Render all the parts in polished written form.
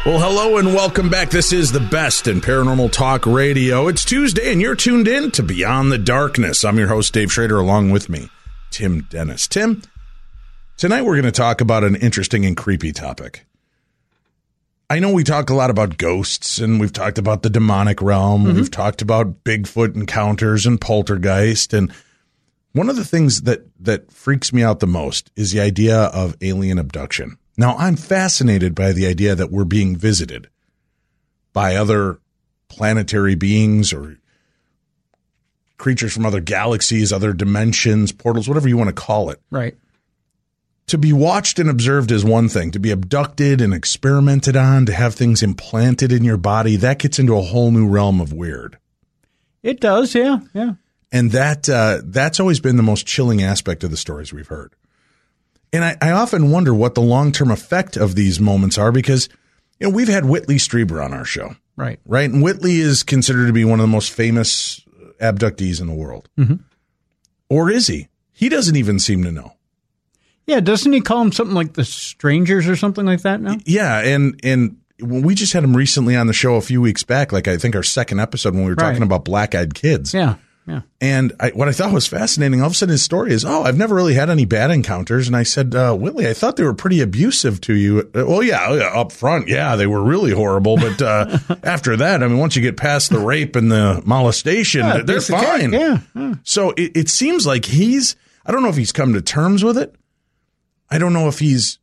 Well, hello and welcome back. This is the best in paranormal talk radio. It's Tuesday and you're tuned in to Beyond the Darkness. I'm your host, Dave Schrader, along with me, Tim Dennis. Tim, tonight we're going to talk about an interesting and creepy topic. I know we talk a lot about ghosts and we've talked about the demonic realm. Mm-hmm. We've talked about Bigfoot encounters and poltergeist. And one of the things that freaks me out the most is the idea of alien abduction. Now, I'm fascinated by the idea that we're being visited by other planetary beings or creatures from other galaxies, other dimensions, portals, whatever you want to call it. Right. To be watched and observed is one thing. To be abducted and experimented on, to have things implanted in your body, that gets into a whole new realm of weird. It does, yeah. And that's always been the most chilling aspect of the stories we've heard. And I often wonder what the long-term effect of these moments are because, you know, we've had Whitley Strieber on our show. Right. And Whitley is considered to be one of the most famous abductees in the world. Mm-hmm. Or is he? He doesn't even seem to know. Yeah, doesn't he call them something like the Strangers or something like that now? Yeah, and we just had him recently on the show a few weeks back, like I think our second episode when we were talking about black-eyed kids. Yeah. And what I thought was fascinating, all of a sudden his story is, I've never really had any bad encounters. And I said, Whitley, I thought they were pretty abusive to you. Well, yeah, up front, yeah, they were really horrible. But after that, I mean, once you get past the rape and the molestation, they're fine. Yeah. So it seems like I don't know if he's come to terms with it. I don't know if he's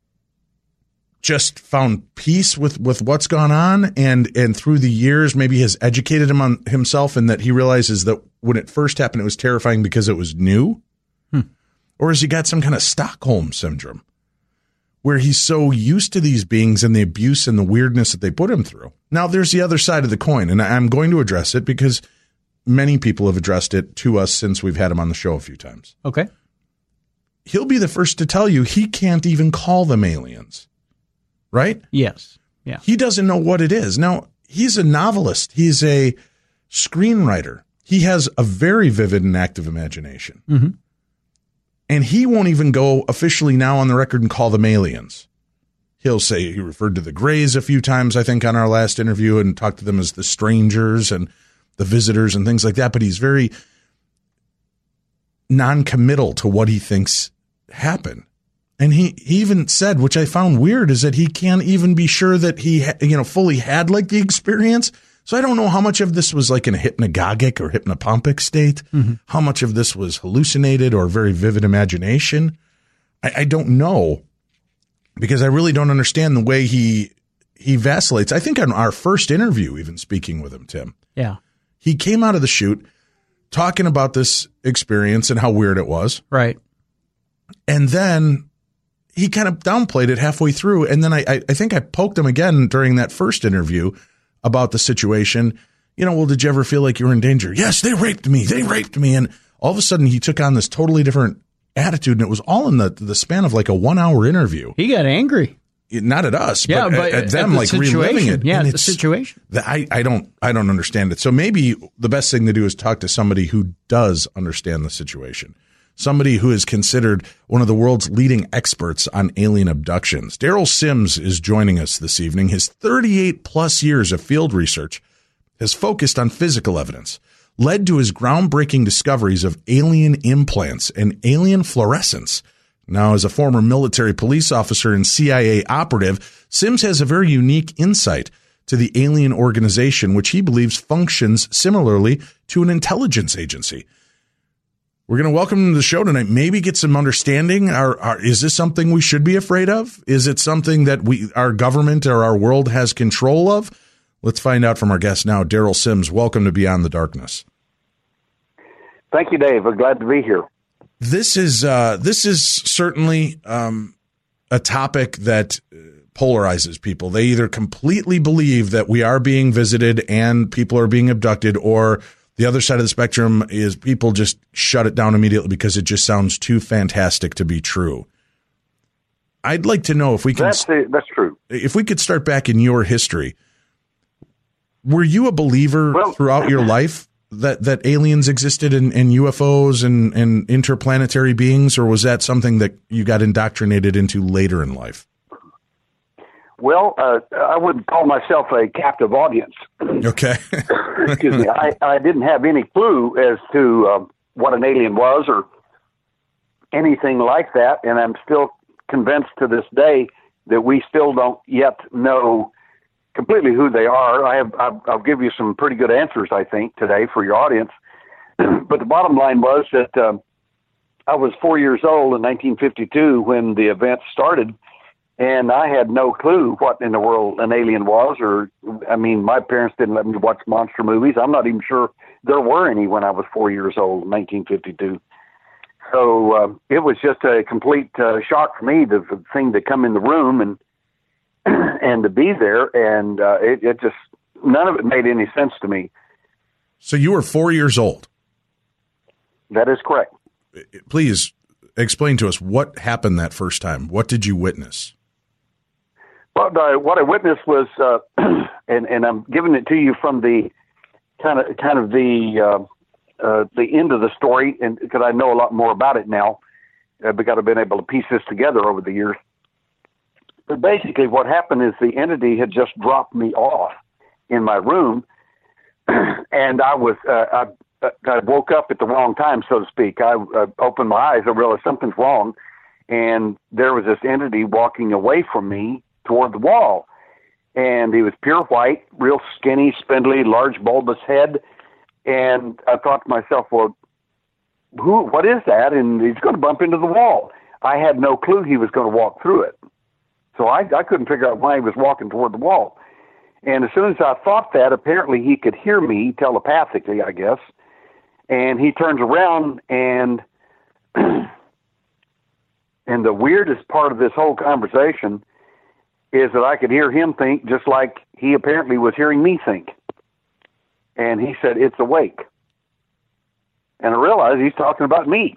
just found peace with what's gone on and through the years maybe has educated him on himself and that he realizes that when it first happened it was terrifying because it was new. Or has he got some kind of Stockholm syndrome where he's so used to these beings and the abuse and the weirdness that they put him through? Now there's the other side of the coin, and I'm going to address it because many people have addressed it to us since we've had him on the show a few times. Okay. He'll be the first to tell you he can't even call them aliens. Right? Yes. Yeah. He doesn't know what it is. Now, he's a novelist. He's a screenwriter. He has a very vivid and active imagination. Mm-hmm. And he won't even go officially now on the record and call them aliens. He'll say he referred to the Greys a few times, I think, on our last interview and talked to them as the strangers and the visitors and things like that. But he's very non-committal to what he thinks happened. And he even said, which I found weird, is that he can't even be sure that he, fully had like the experience. So I don't know how much of this was like in a hypnagogic or hypnopompic state, how much of this was hallucinated or very vivid imagination. I don't know because I really don't understand the way he vacillates. I think on our first interview, even speaking with him, Tim, he came out of the shoot talking about this experience and how weird it was. Right. And then he kind of downplayed it halfway through. And then I think I poked him again during that first interview about the situation. Well, did you ever feel like you were in danger? Yes, they raped me. And all of a sudden he took on this totally different attitude. And it was all in the span of like a 1 hour interview. He got angry. Not at us, but at them, the like reliving it. Yeah, the situation. I don't understand it. So maybe the best thing to do is talk to somebody who does understand the situation. Somebody who is considered one of the world's leading experts on alien abductions. Daryl Sims is joining us this evening. His 38 plus years of field research has focused on physical evidence, led to his groundbreaking discoveries of alien implants and alien fluorescence. Now, as a former military police officer and CIA operative, Sims has a very unique insight to the alien organization, which he believes functions similarly to an intelligence agency. We're going to welcome him to the show tonight, maybe get some understanding. Is this something we should be afraid of? Is it something that our government or our world has control of? Let's find out from our guest now, Daryl Sims. Welcome to Beyond the Darkness. Thank you, Dave. We're glad to be here. This is certainly a topic that polarizes people. They either completely believe that we are being visited and people are being abducted, or the other side of the spectrum is people just shut it down immediately because it just sounds too fantastic to be true. I'd like to know if we can. That's true. If we could start back in your history, were you a believer throughout your life that aliens existed and UFOs and interplanetary beings, or was that something that you got indoctrinated into later in life? Well, I wouldn't call myself a captive audience. Okay. Excuse me. I didn't have any clue as to what an alien was or anything like that, and I'm still convinced to this day that we still don't yet know completely who they are. I'll give you some pretty good answers, I think, today for your audience. But the bottom line was that I was 4 years old in 1952 when the event started, and I had no clue what in the world an alien was. My parents didn't let me watch monster movies. I'm not even sure there were any when I was 4 years old in 1952. So it was just a complete shock for me, the thing to come in the room and to be there, and it just, none of it made any sense to me. So you were 4 years old? That is correct. Please explain to us what happened that first time. What did you witness? Well, what I witnessed was, and I'm giving it to you from the kind of the end of the story, and because I know a lot more about it now, because I've been able to piece this together over the years. But basically, what happened is the entity had just dropped me off in my room, and I woke up at the wrong time, so to speak. I opened my eyes, I realized something's wrong, and there was this entity walking away from me toward the wall. And he was pure white, real skinny, spindly, large bulbous head. And I thought to myself, well, what is that? And he's going to bump into the wall. I had no clue he was going to walk through it. So I couldn't figure out why he was walking toward the wall. And as soon as I thought that, apparently he could hear me telepathically, I guess. And he turns around, and and the weirdest part of this whole conversation is that I could hear him think just like he apparently was hearing me think. And he said, "It's awake." And I realized he's talking about me.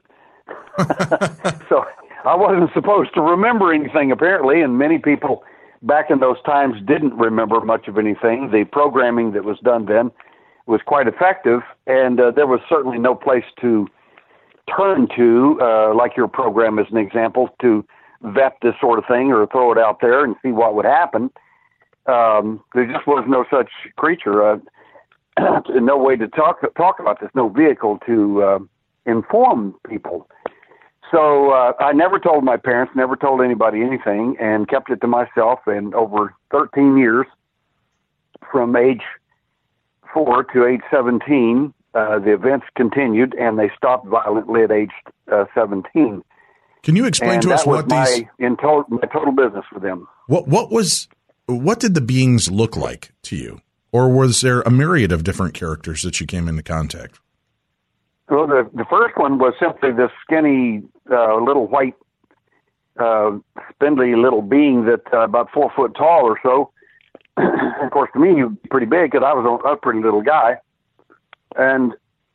So I wasn't supposed to remember anything, apparently, and many people back in those times didn't remember much of anything. The programming that was done then was quite effective, and there was certainly no place to turn to, like your program as an example, to vet this sort of thing or throw it out there and see what would happen. There just was no such creature, no way to talk about this, no vehicle to inform people. So I never told my parents, never told anybody anything, and kept it to myself. And over 13 years, from age 4 to age 17, the events continued, and they stopped violently at age 17. Can you explain to us what these? My total business for them. What did the beings look like to you, or was there a myriad of different characters that you came into contact? Well, the first one was simply this skinny, little white, spindly little being that about 4 foot tall or so. Of course, to me, he was pretty big because I was a pretty little guy. And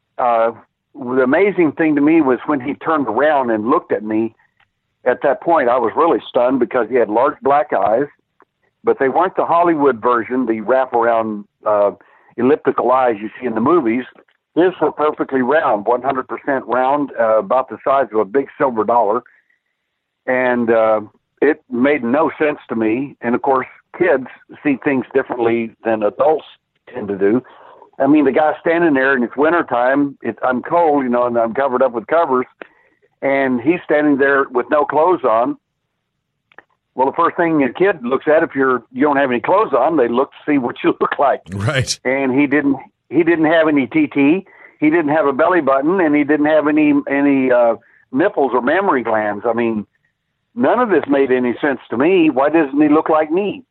the amazing thing to me was when he turned around and looked at me. At that point, I was really stunned because he had large black eyes, but they weren't the Hollywood version, the wraparound elliptical eyes you see in the movies. His were perfectly round, 100% round, about the size of a big silver dollar. And it made no sense to me. And, of course, kids see things differently than adults tend to do. I mean, the guy's standing there, and it's wintertime. I'm cold, and I'm covered up with covers. And he's standing there with no clothes on. Well, the first thing a kid looks at, if you don't have any clothes on, they look to see what you look like. Right. And he didn't have any TT. He didn't have a belly button, and he didn't have any nipples or mammary glands. I mean, none of this made any sense to me. Why doesn't he look like me?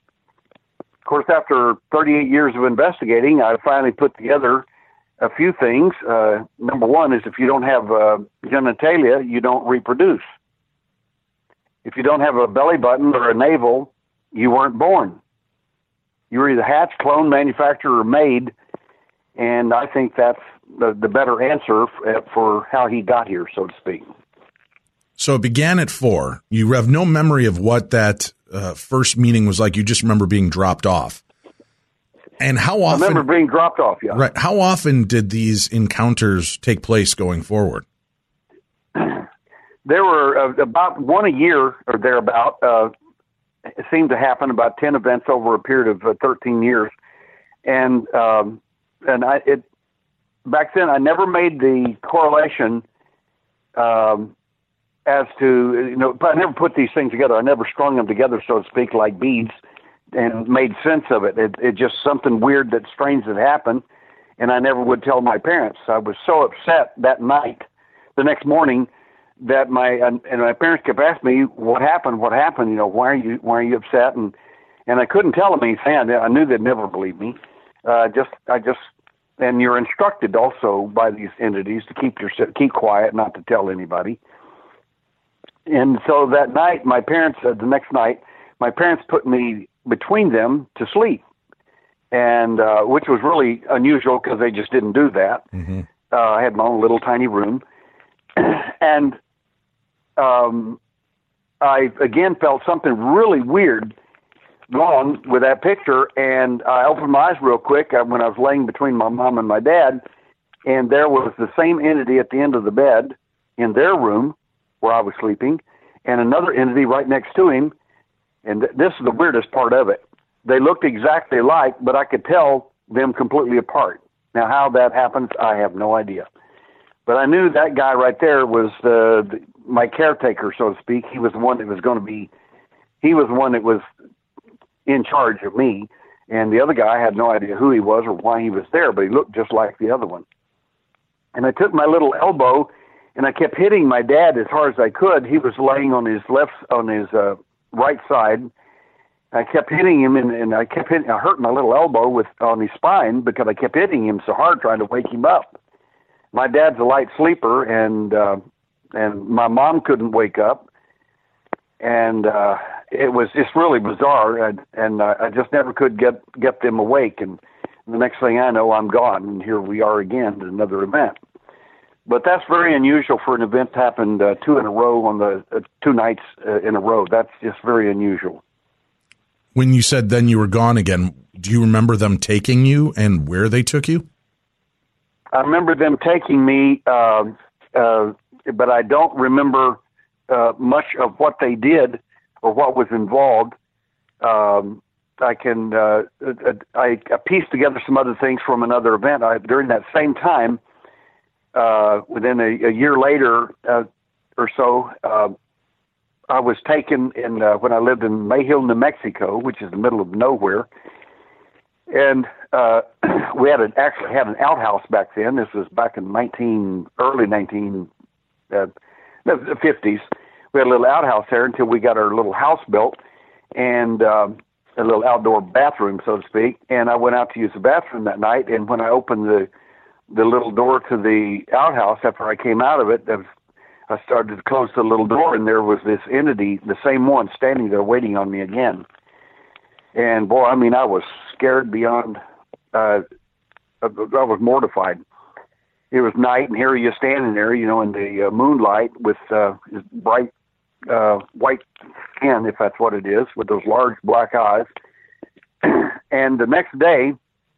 Of course, after 38 years of investigating, I finally put together a few things. Number one is if you don't have genitalia, you don't reproduce. If you don't have a belly button or a navel, you weren't born. You were either hatched, cloned, manufactured, or made. And I think that's the better answer for how he got here, so to speak. So it began at 4. You have no memory of what that first meeting was like. You just remember being dropped off. And how often? I remember being dropped off, yeah. Right. How often did these encounters take place going forward? There were about one a year or thereabout. seemed to happen, about 10 events over a period of 13 years. And back then I never made the correlation as to, but I never put these things together. I never strung them together, so to speak, like beads, and made sense of it. It just something weird, that strange that happened, and I never would tell my parents. I was so upset that night, the next morning, that my parents kept asking me, what happened, why are you upset? And I couldn't tell them anything. I knew they'd never believe me. And you're instructed also by these entities to keep quiet, not to tell anybody. And so that night, the next night, my parents put me between them to sleep, and which was really unusual because they just didn't do that. Mm-hmm. I had my own little tiny room, and I again felt something really weird wrong with that picture, and I opened my eyes real quick when I was laying between my mom and my dad, and there was the same entity at the end of the bed in their room where I was sleeping, and another entity right next to him. And this is the weirdest part of it. They looked exactly alike, but I could tell them completely apart. Now, how that happens, I have no idea. But I knew that guy right there was my caretaker, so to speak. He was the one that was in charge of me. And the other guy, I had no idea who he was or why he was there, but he looked just like the other one. And I took my little elbow and I kept hitting my dad as hard as I could. He was laying on his right side. I kept hitting him, and I hurt my little elbow on his spine because I kept hitting him so hard trying to wake him up. My dad's a light sleeper, and my mom couldn't wake up, and it was just really bizarre, and I just never could get them awake. And the next thing I know, I'm gone, and here we are again at another event. But that's very unusual for an event to happen 2 in a row on the 2 nights in a row. That's just very unusual. When you said then you were gone again, do you remember them taking you and where they took you? I remember them taking me, but I don't remember much of what they did or what was involved. I pieced together some other things from another event. During that same time, within a year later or so, I was taken when I lived in Mayhill, New Mexico, which is the middle of nowhere. And we actually had an outhouse back then. This was back in early 1950s. We had a little outhouse there until we got our little house built and a little outdoor bathroom, so to speak. And I went out to use the bathroom that night. And when I opened the little door to the outhouse, after I came out of it, I started to close the little door, and there was this entity, the same one, standing there waiting on me again. And boy, I mean, I was scared beyond, I was mortified. It was night, and here he is standing there, in the moonlight with his bright white skin, if that's what it is, with those large black eyes. And the next day,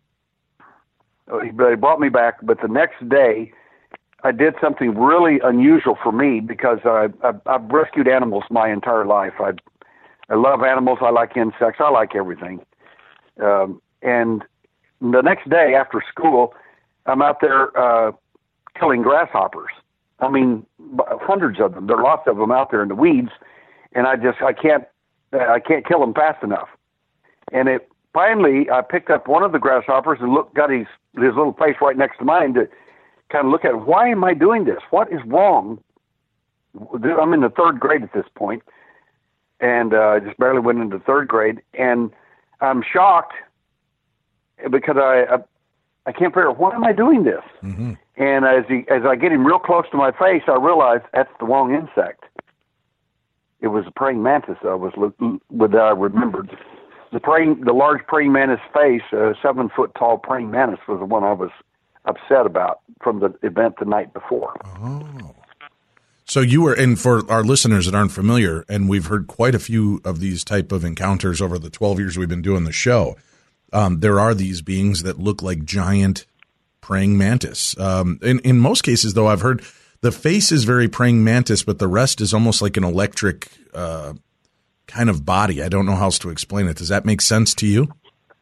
they brought me back, but the next day, I did something really unusual for me because I've rescued animals my entire life. I love animals. I like insects. I like everything. And the next day after school, I'm out there killing grasshoppers. I mean, hundreds of them. There are lots of them out there in the weeds, and I can't kill them fast enough. And finally, I picked up one of the grasshoppers and got his little face right next to mine to kind of look at, why am I doing this? What is wrong? I'm in the 3rd grade at this point, and I just barely went into 3rd grade, and I'm shocked because I can't figure out, why am I doing this? Mm-hmm. And as I get him real close to my face, I realize that's the wrong insect. It was a praying mantis I remembered. The large praying mantis face, a 7-foot tall praying mantis, was the one I was upset about from the event the night before. Oh. So you were, and for our listeners that aren't familiar, and we've heard quite a few of these type of encounters over the 12 years we've been doing the show, there are these beings that look like giant praying mantis. In most cases, though, I've heard the face is very praying mantis, but the rest is almost like an electric kind kind of body. I don't know how else to explain it. Does that make sense to you?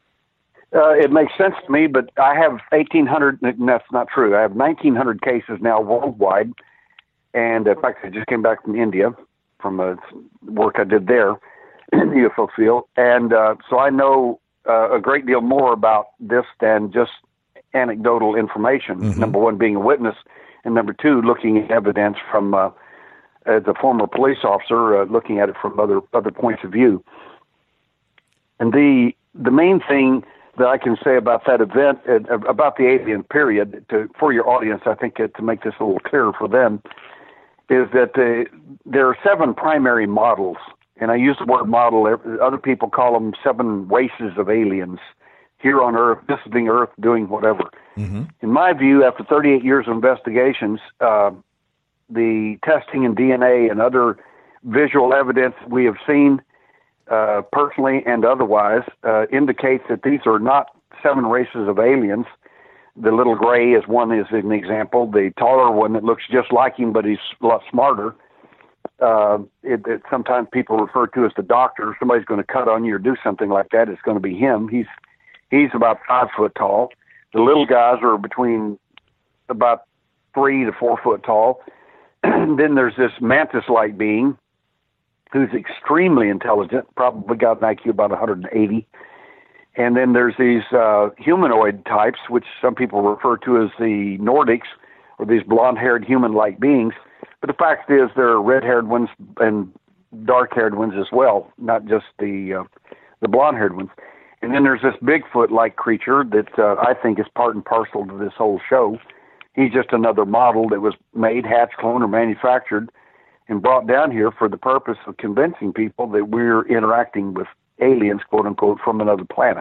It makes sense to me, but I have 1,800, and that's not true. I have 1,900 cases now worldwide. And in fact, I just came back from India from work I did there in the UFO field. And so I know a great deal more about this than just anecdotal information. Mm-hmm. Number one, being a witness, and number two, looking at evidence from as a former police officer, looking at it from other points of view. And the main thing that I can say about that event, about the alien period, for your audience, I think to make this a little clearer for them, is that there are 7 primary models, and I use the word model. Other people call them 7 races of aliens here on Earth, visiting Earth, doing whatever. Mm-hmm. In my view, after 38 years of investigations, the testing in DNA and other visual evidence we have seen personally and otherwise indicates that these are not 7 races of aliens. The little gray is an example. The taller one that looks just like him, but he's a lot smarter. It sometimes people refer to as the doctor. If somebody's going to cut on you or do something like that, it's going to be him. He's about 5 foot tall. The little guys are between about 3 to 4 foot tall. Then there's this mantis-like being who's extremely intelligent, probably got an IQ about 180. And then there's these humanoid types, which some people refer to as the Nordics, or these blonde-haired human-like beings. But the fact is there are red-haired ones and dark-haired ones as well, not just the blonde-haired ones. And then there's this Bigfoot-like creature that I think is part and parcel to this whole show. He's just another model that was made, hatched, cloned, or manufactured and brought down here for the purpose of convincing people that we're interacting with aliens, quote unquote, from another planet.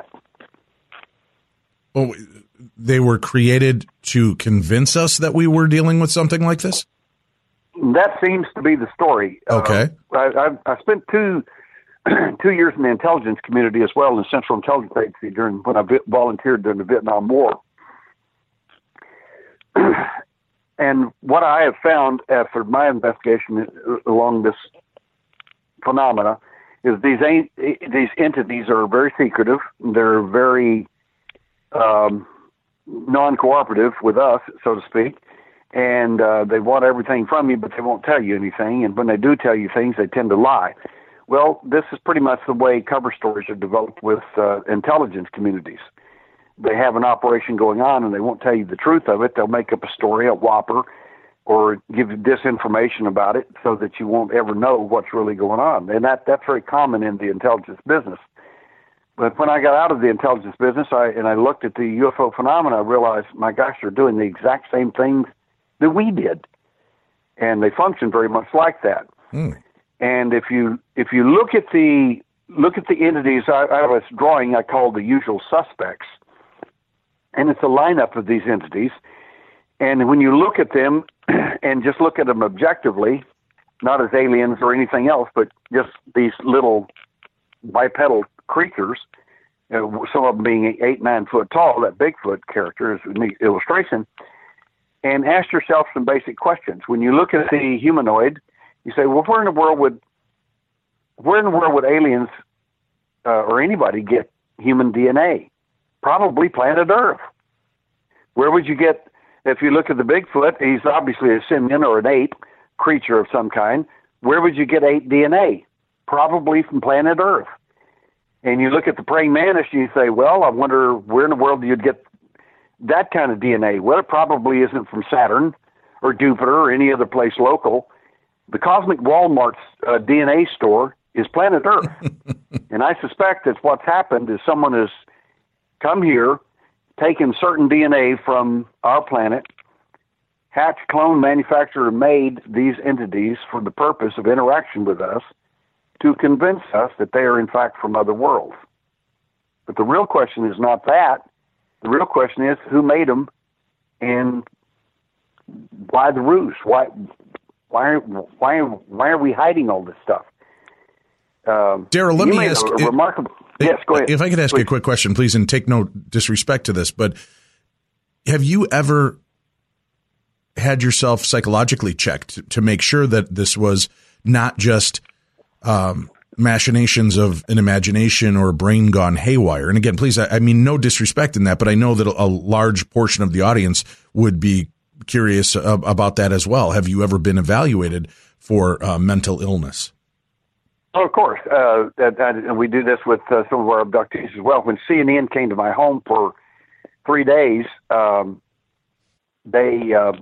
Well, they were created to convince us that we were dealing with something like this? That seems to be the story. Okay. I spent 2 years in the intelligence community as well in the Central Intelligence Agency when I volunteered during the Vietnam War. And what I have found after my investigation along this phenomena is these entities are very secretive. They're very non-cooperative with us, so to speak, and they want everything from you, but they won't tell you anything. And when they do tell you things, they tend to lie. Well, this is pretty much the way cover stories are developed with intelligence communities. They have an operation going on, and they won't tell you the truth of it. They'll make up a story, a whopper, or give you disinformation about it so that you won't ever know what's really going on. And that's very common in the intelligence business. But when I got out of the intelligence business and I looked at the UFO phenomena, I realized, my gosh, they're doing the exact same things that we did. And they function very much like that. Mm. And if you look at the entities, I have a drawing I call the usual suspects. And it's a lineup of these entities. And when you look at them and just look at them objectively, not as aliens or anything else, but just these little bipedal creatures, some of them being 8, 9 foot tall, that Bigfoot character is a neat illustration, and ask yourself some basic questions. When you look at the humanoid, you say, well, where in the world would aliens or anybody get human DNA? Probably planet Earth. Where would you get, if you look at the Bigfoot, he's obviously a simian or an ape, creature of some kind. Where would you get ape DNA? Probably from planet Earth. And you look at the praying mantis and you say, well, I wonder where in the world you'd get that kind of DNA. Well, it probably isn't from Saturn or Jupiter or any other place local. The Cosmic Walmart's DNA store is planet Earth. And I suspect that what's happened is someone has come here, taken certain DNA from our planet, hatched, cloned, manufactured, and made these entities for the purpose of interaction with us to convince us that they are in fact from other worlds. But the real question is not that. The real question is who made them and why the ruse? Why are we hiding all this stuff? Daryl, let me ask. Yes, go ahead. If I could ask you a quick question, please, and take no disrespect to this, but have you ever had yourself psychologically checked to make sure that this was not just machinations of an imagination or a brain gone haywire. And again, please, I mean, no disrespect in that, but I know that a large portion of the audience would be curious about that as well. Have you ever been evaluated for mental illness? Oh, of course. And we do this with some of our abductees as well. When CNN came to my home for 3 days, two of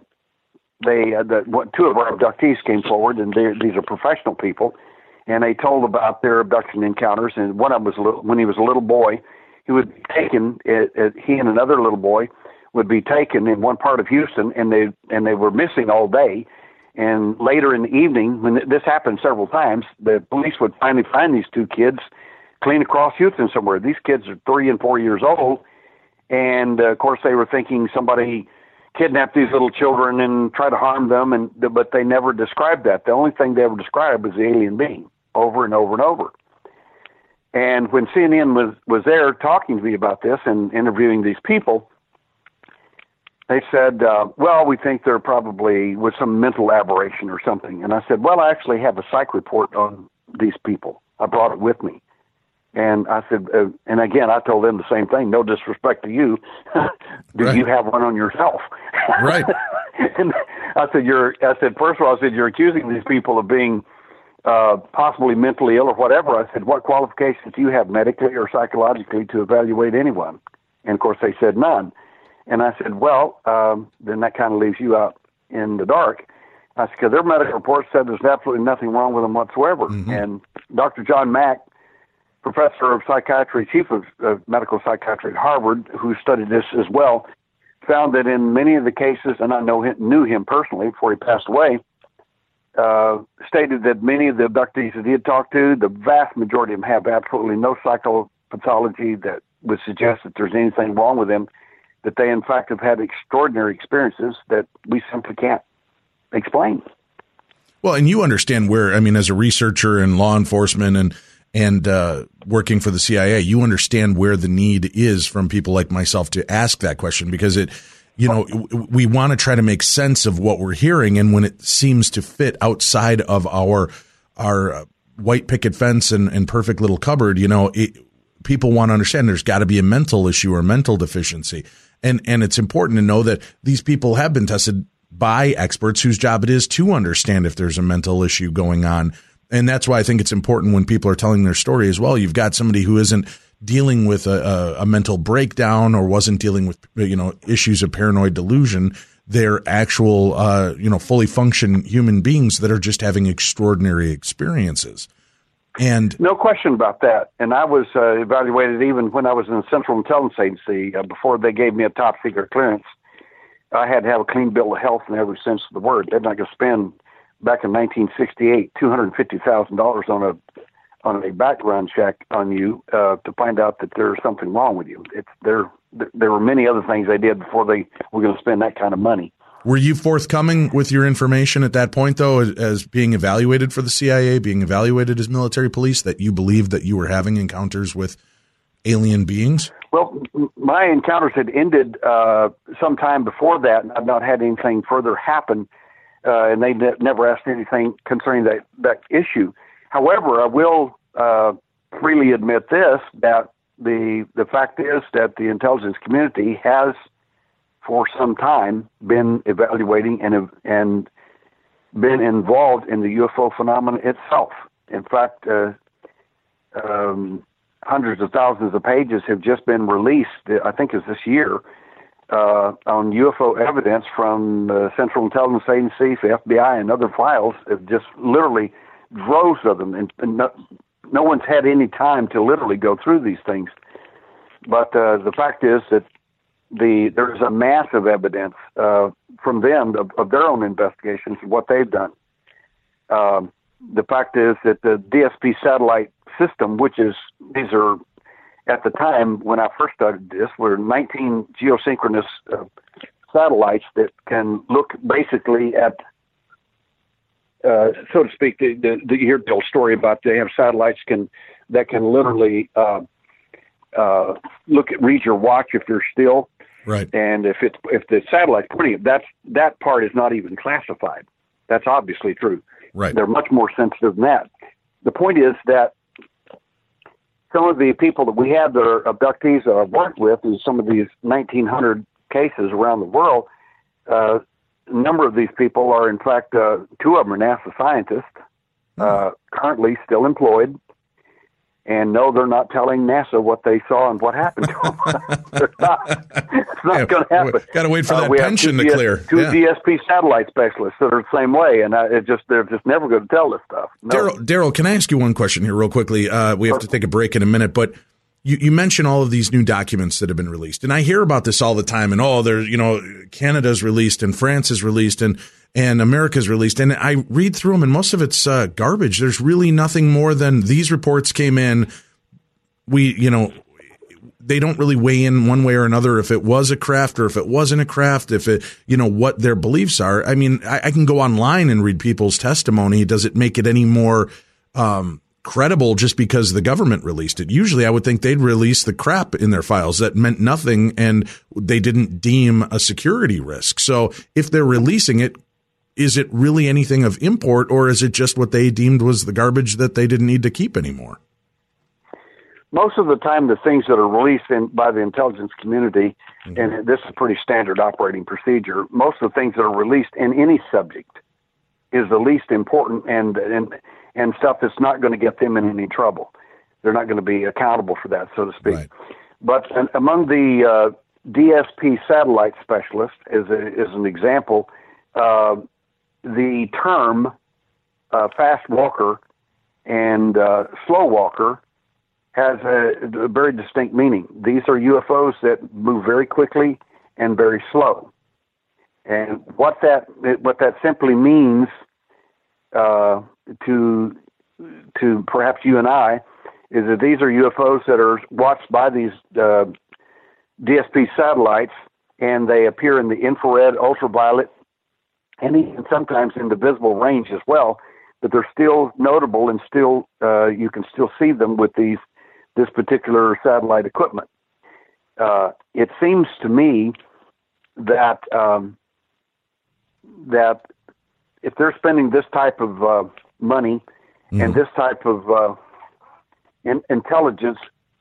our abductees came forward, and these are professional people, and they told about their abduction encounters. And one of them was when he was a little boy, he would be taken. He and another little boy would be taken in one part of Houston, and they were missing all day. And later in the evening, when this happened several times, the police would finally find these two kids clean across Houston somewhere. These kids are 3 and 4 years old, and of course they were thinking somebody kidnapped these little children and tried to harm them, but they never described that. The only thing they ever described was the alien being, over and over and over. And when CNN was there talking to me about this and interviewing these people, they said, well, we think there probably was some mental aberration or something. And I said, well, I actually have a psych report on these people. I brought it with me. And I said, and again, I told them the same thing. No disrespect to you. Do you have one on yourself? Right. And I said, first of all, you're accusing these people of being possibly mentally ill or whatever. I said, what qualifications do you have medically or psychologically to evaluate anyone? And of course they said none. And I said, well, then that kind of leaves you out in the dark. I said, because their medical report said there's absolutely nothing wrong with them whatsoever. Mm-hmm. And Dr. John Mack, professor of psychiatry, chief of medical psychiatry at Harvard, who studied this as well, found that in many of the cases, and I knew him personally before he passed away, stated that many of the abductees that he had talked to, the vast majority of them have absolutely no psychopathology that would suggest that there's anything wrong with them, that they in fact have had extraordinary experiences that we simply can't explain. Well, and you understand where, I mean, as a researcher in law enforcement and working for the CIA, you understand where the need is from people like myself to ask that question, because we want to try to make sense of what we're hearing. And when it seems to fit outside of our white picket fence and perfect little cupboard, people want to understand there's got to be a mental issue or mental deficiency. And it's important to know that these people have been tested by experts whose job it is to understand if there's a mental issue going on. And that's why I think it's important when people are telling their story as well. You've got somebody who isn't dealing with a mental breakdown or wasn't dealing with, issues of paranoid delusion. They're actual, fully functioning human beings that are just having extraordinary experiences. And no question about that. And I was evaluated even when I was in the Central Intelligence Agency before they gave me a top secret clearance. I had to have a clean bill of health in every sense of the word. They're not going to spend, back in 1968, $250,000 on a background check on you to find out that there's something wrong with you. There were many other things they did before they were going to spend that kind of money. Were you forthcoming with your information at that point, though, as being evaluated for the CIA, being evaluated as military police, that you believed that you were having encounters with alien beings? Well, my encounters had ended some time before that, and I've not had anything further happen, and they never asked anything concerning that issue. However, I will freely admit this, that the fact is that the intelligence community has for some time been evaluating and been involved in the UFO phenomenon itself. In fact, hundreds of thousands of pages have just been released, I think it's this year, on UFO evidence from the Central Intelligence Agency, the FBI, and other files. Just literally droves of them, and no one's had any time to literally go through these things. But the fact is that there's a massive evidence from them of their own investigations of what they've done. The fact is that the DSP satellite system, these are, at the time when I first started this, were 19 geosynchronous satellites that can look basically at, so to speak, you hear the old story about they have satellites that can literally read your watch if you're still. Right. And if the satellite's pointing, that part is not even classified. That's obviously true. Right. They're much more sensitive than that. The point is that some of the people that we had that are abductees that I've worked with in some of these 1,900 cases around the world, a number of these people are, in fact, two of them are NASA scientists, currently still employed. And no, they're not telling NASA what they saw and what happened to them. It's not going to happen. Got to wait for that pension to clear. Two DSP satellite specialists that are the same way, and they're just never going to tell this stuff. No. Daryl, can I ask you one question here real quickly? We have to take a break in a minute, but you mentioned all of these new documents that have been released, and I hear about this all the time. And Canada's released, and France is released, and America's released, and I read through them, and most of it's garbage. There's really nothing more than these reports came in. They don't really weigh in one way or another if it was a craft or if it wasn't a craft, if it, what their beliefs are. I mean, I can go online and read people's testimony. Does it make it any more credible just because the government released it? Usually I would think they'd release the crap in their files that meant nothing and they didn't deem a security risk. So if they're releasing it, is it really anything of import, or is it just what they deemed was the garbage that they didn't need to keep anymore? Most of the time, the things that are released by the intelligence community, and this is a pretty standard operating procedure, most of the things that are released in any subject is the least important and stuff that's not going to get them in any trouble. They're not going to be accountable for that, so to speak. Right. But among the DSP satellite specialists, as an example, the term fast walker and slow walker has a very distinct meaning. These are UFOs that move very quickly and very slow. And what that simply means to perhaps you and I is that these are UFOs that are watched by these DSP satellites, and they appear in the infrared, ultraviolet, and even sometimes in the visible range as well, but they're still notable and still you can still see them with this particular satellite equipment. It seems to me that that if they're spending this type of money and this type of intelligence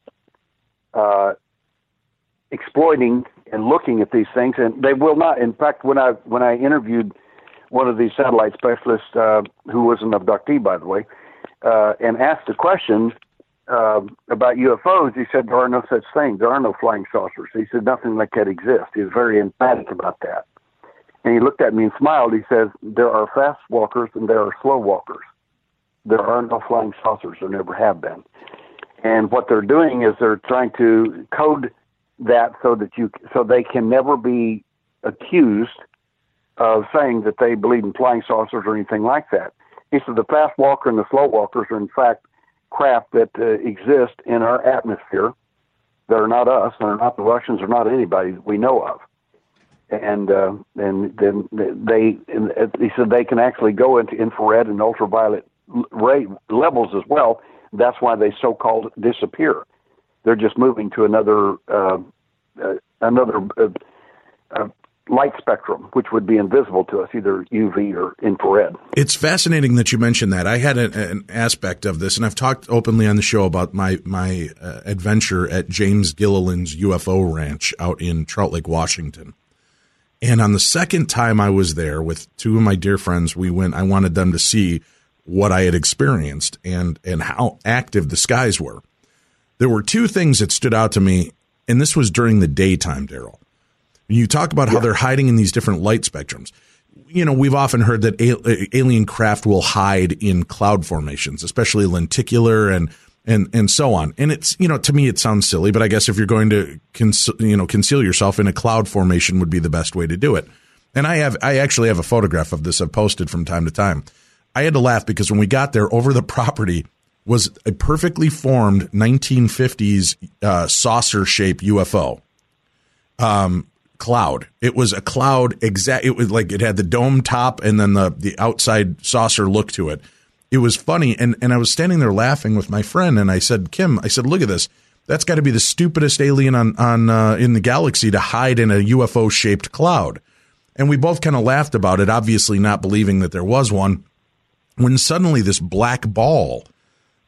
exploiting and looking at these things, and they will not. In fact, when I interviewed one of these satellite specialists, who was an abductee, by the way, and asked a question about UFOs, he said there are no such thing. There are no flying saucers. He said nothing like that exists. He was very emphatic about that. And he looked at me and smiled. He says, there are fast walkers and there are slow walkers. There are no flying saucers. There never have been. And what they're doing is they're trying to code that so they can never be accused of saying that they believe in flying saucers or anything like that. He said the fast walker and the slow walkers are in fact craft that exist in our atmosphere that are not us, and are not the Russians, or not anybody that we know of. And then he said they can actually go into infrared and ultraviolet ray levels as well. That's why they so-called disappear. They're just moving to another light spectrum, which would be invisible to us, either UV or infrared. It's fascinating that you mentioned that. I had an aspect of this, and I've talked openly on the show about my adventure at James Gilliland's UFO Ranch out in Trout Lake, Washington. And on the second time I was there with two of my dear friends, I wanted them to see what I had experienced and how active the skies were. There were two things that stood out to me, and this was during the daytime, Daryl. You talk about how they're hiding in these different light spectrums. We've often heard that alien craft will hide in cloud formations, especially lenticular and so on. And it's, to me, it sounds silly, but I guess if you're going to conceal yourself in a cloud formation would be the best way to do it. And I actually have a photograph of this I've posted from time to time. I had to laugh because when we got there, over the property was a perfectly formed 1950s saucer-shaped UFO cloud. It was a cloud it was like it had the dome top and then the outside saucer look to it. It was funny, and I was standing there laughing with my friend, and I said, Kim, look at this. That's got to be the stupidest alien on in the galaxy to hide in a UFO-shaped cloud. And we both kind of laughed about it, obviously not believing that there was one, when suddenly this black ball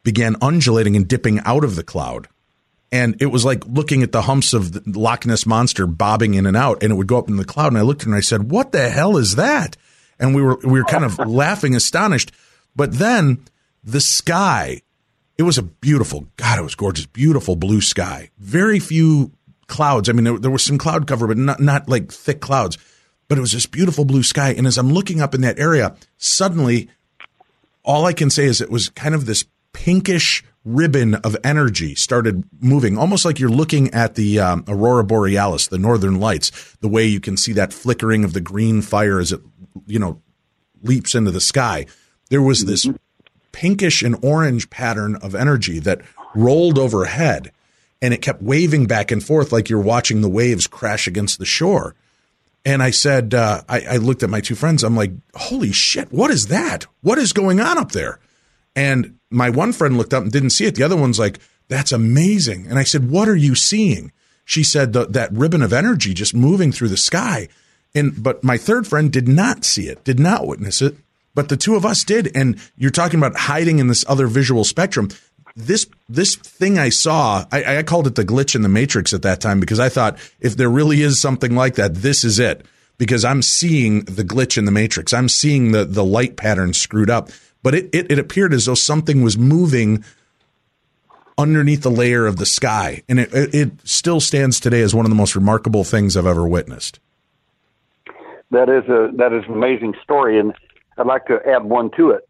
began undulating and dipping out of the cloud. And it was like looking at the humps of the Loch Ness Monster bobbing in and out, and it would go up in the cloud. And I looked at it and I said, what the hell is that? And we were kind of laughing, astonished. But then the sky, it was a beautiful, God, it was gorgeous, beautiful blue sky. Very few clouds. I mean, there was some cloud cover, but not like thick clouds. But it was this beautiful blue sky. And as I'm looking up in that area, suddenly, all I can say is it was kind of this pinkish ribbon of energy started moving, almost like you're looking at the Aurora Borealis, the northern lights, the way you can see that flickering of the green fire as it, leaps into the sky. There was this pinkish and orange pattern of energy that rolled overhead, and it kept waving back and forth like you're watching the waves crash against the shore. And I said, I looked at my two friends. I'm like, holy shit, what is that? What is going on up there? And my one friend looked up and didn't see it. The other one's like, that's amazing. And I said, what are you seeing? She said that ribbon of energy just moving through the sky. But my third friend did not see it, did not witness it. But the two of us did. And you're talking about hiding in this other visual spectrum. This thing I saw, I called it the glitch in the Matrix at that time, because I thought if there really is something like that, this is it. Because I'm seeing the glitch in the Matrix. I'm seeing the light pattern screwed up. But it appeared as though something was moving underneath the layer of the sky. And it still stands today as one of the most remarkable things I've ever witnessed. That is an amazing story, and I'd like to add one to it.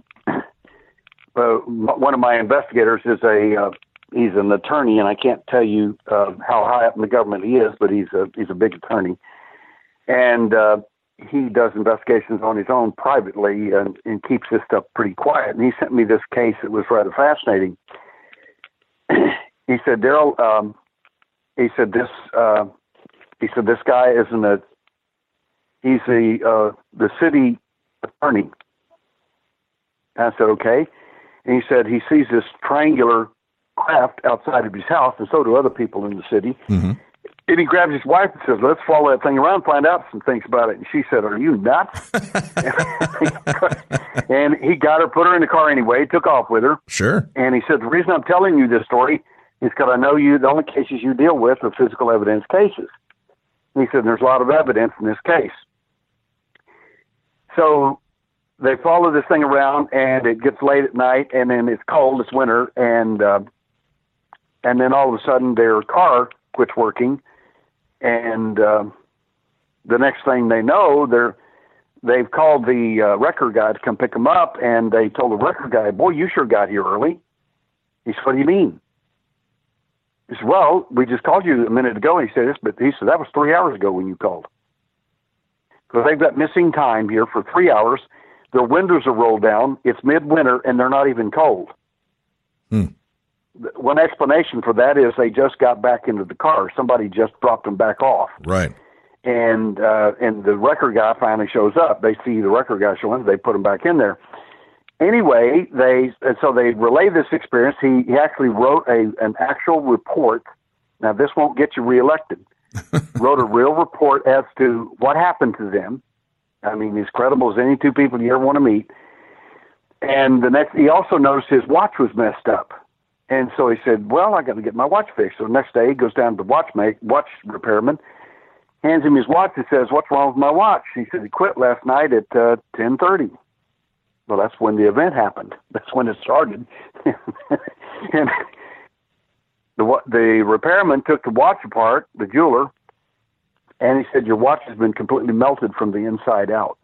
One of my investigators is he's an attorney, and I can't tell you how high up in the government he is, but he's a big attorney, and he does investigations on his own privately and keeps this stuff pretty quiet. And he sent me this case that was rather fascinating. He said, Daryl, this guy isn't he's the city attorney. And I said, okay. And he said he sees this triangular craft outside of his house, and so do other people in the city. Mm-hmm. And he grabs his wife and says, let's follow that thing around and find out some things about it. And she said, are you nuts? And he got her, put her in the car anyway, took off with her. Sure. And he said, the reason I'm telling you this story is because I know the only cases you deal with are physical evidence cases. And he said, there's a lot of evidence in this case. So they follow this thing around, and it gets late at night, and then it's cold, it's winter, and then all of a sudden their car quits working. And the next thing they know, they've called the record guy to come pick them up, and they told the record guy, boy, you sure got here early. He said, what do you mean? He said, well, we just called you a minute ago. And he said, that was 3 hours ago when you called. Because they've got missing time here for 3 hours. Their windows are rolled down. It's midwinter, and they're not even cold. One explanation for that is they just got back into the car. Somebody just dropped them back off. Right. And the record guy finally shows up. They see the record guy showing. They put him back in there. Anyway, they relay this experience. He actually wrote an actual report. Now, this won't get you reelected. Wrote a real report as to what happened to them. I mean, as credible as any two people you ever want to meet. And he also noticed his watch was messed up. And so he said, well, I got to get my watch fixed. So the next day he goes down to the watch repairman, hands him his watch and says, what's wrong with my watch? He said, he quit last night at 10:30. Well, that's when the event happened. That's when it started. And the repairman took the watch apart, the jeweler, and he said, your watch has been completely melted from the inside out.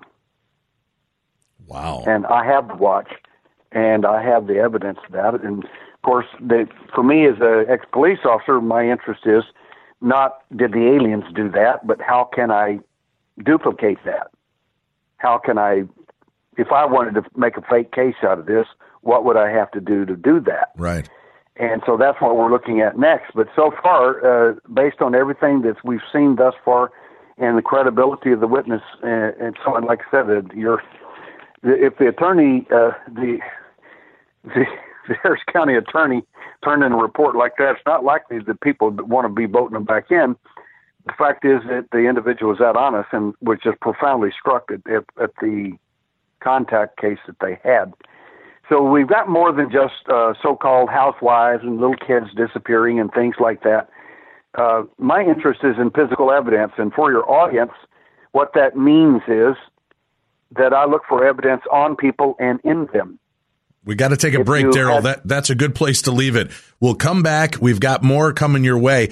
Wow. And I have the watch, and I have the evidence of that. And, of course, for me as an ex-police officer, my interest is not did the aliens do that, but how can I duplicate that? How can I, if I wanted to make a fake case out of this, what would I have to do that? Right. And so that's what we're looking at next. But so far, based on everything that we've seen thus far and the credibility of the witness, and so on, like I said, if the attorney, the Harris County attorney turned in a report like that, it's not likely that people want to be voting them back in. The fact is that the individual was that honest and was just profoundly struck at the contact case that they had. So we've got more than just so-called housewives and little kids disappearing and things like that. My interest is in physical evidence, and for your audience, what that means is that I look for evidence on people and in them. We got to take a break, Daryl. That's a good place to leave it. We'll come back. We've got more coming your way.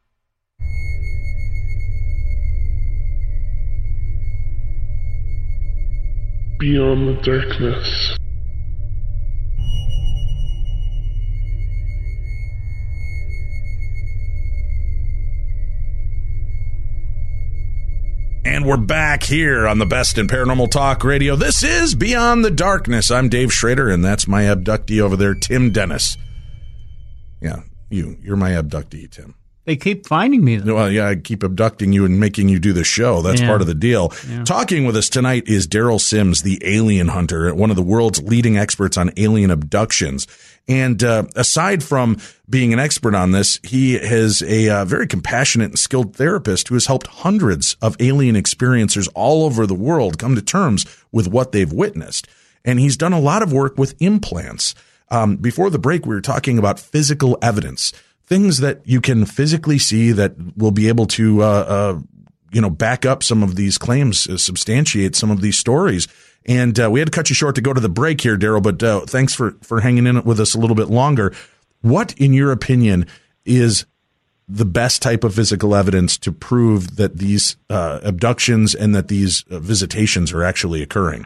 Beyond the darkness. And we're back here on the best in paranormal talk radio. This is Beyond the Darkness. I'm Dave Schrader, and that's my abductee over there, Tim Dennis. Yeah, you're my abductee, Tim. They keep finding me, though. Well, yeah, I keep abducting you and making you do the show. That's part of the deal. Yeah. Talking with us tonight is Daryl Sims, the alien hunter, one of the world's leading experts on alien abductions. And aside from being an expert on this, he is a very compassionate and skilled therapist who has helped hundreds of alien experiencers all over the world come to terms with what they've witnessed. And he's done a lot of work with implants. Before the break, we were talking about physical evidence, things that you can physically see that will be able to, back up some of these claims, substantiate some of these stories. And we had to cut you short to go to the break here, Daryl, but thanks for hanging in with us a little bit longer. What, in your opinion, is the best type of physical evidence to prove that these abductions and that these visitations are actually occurring?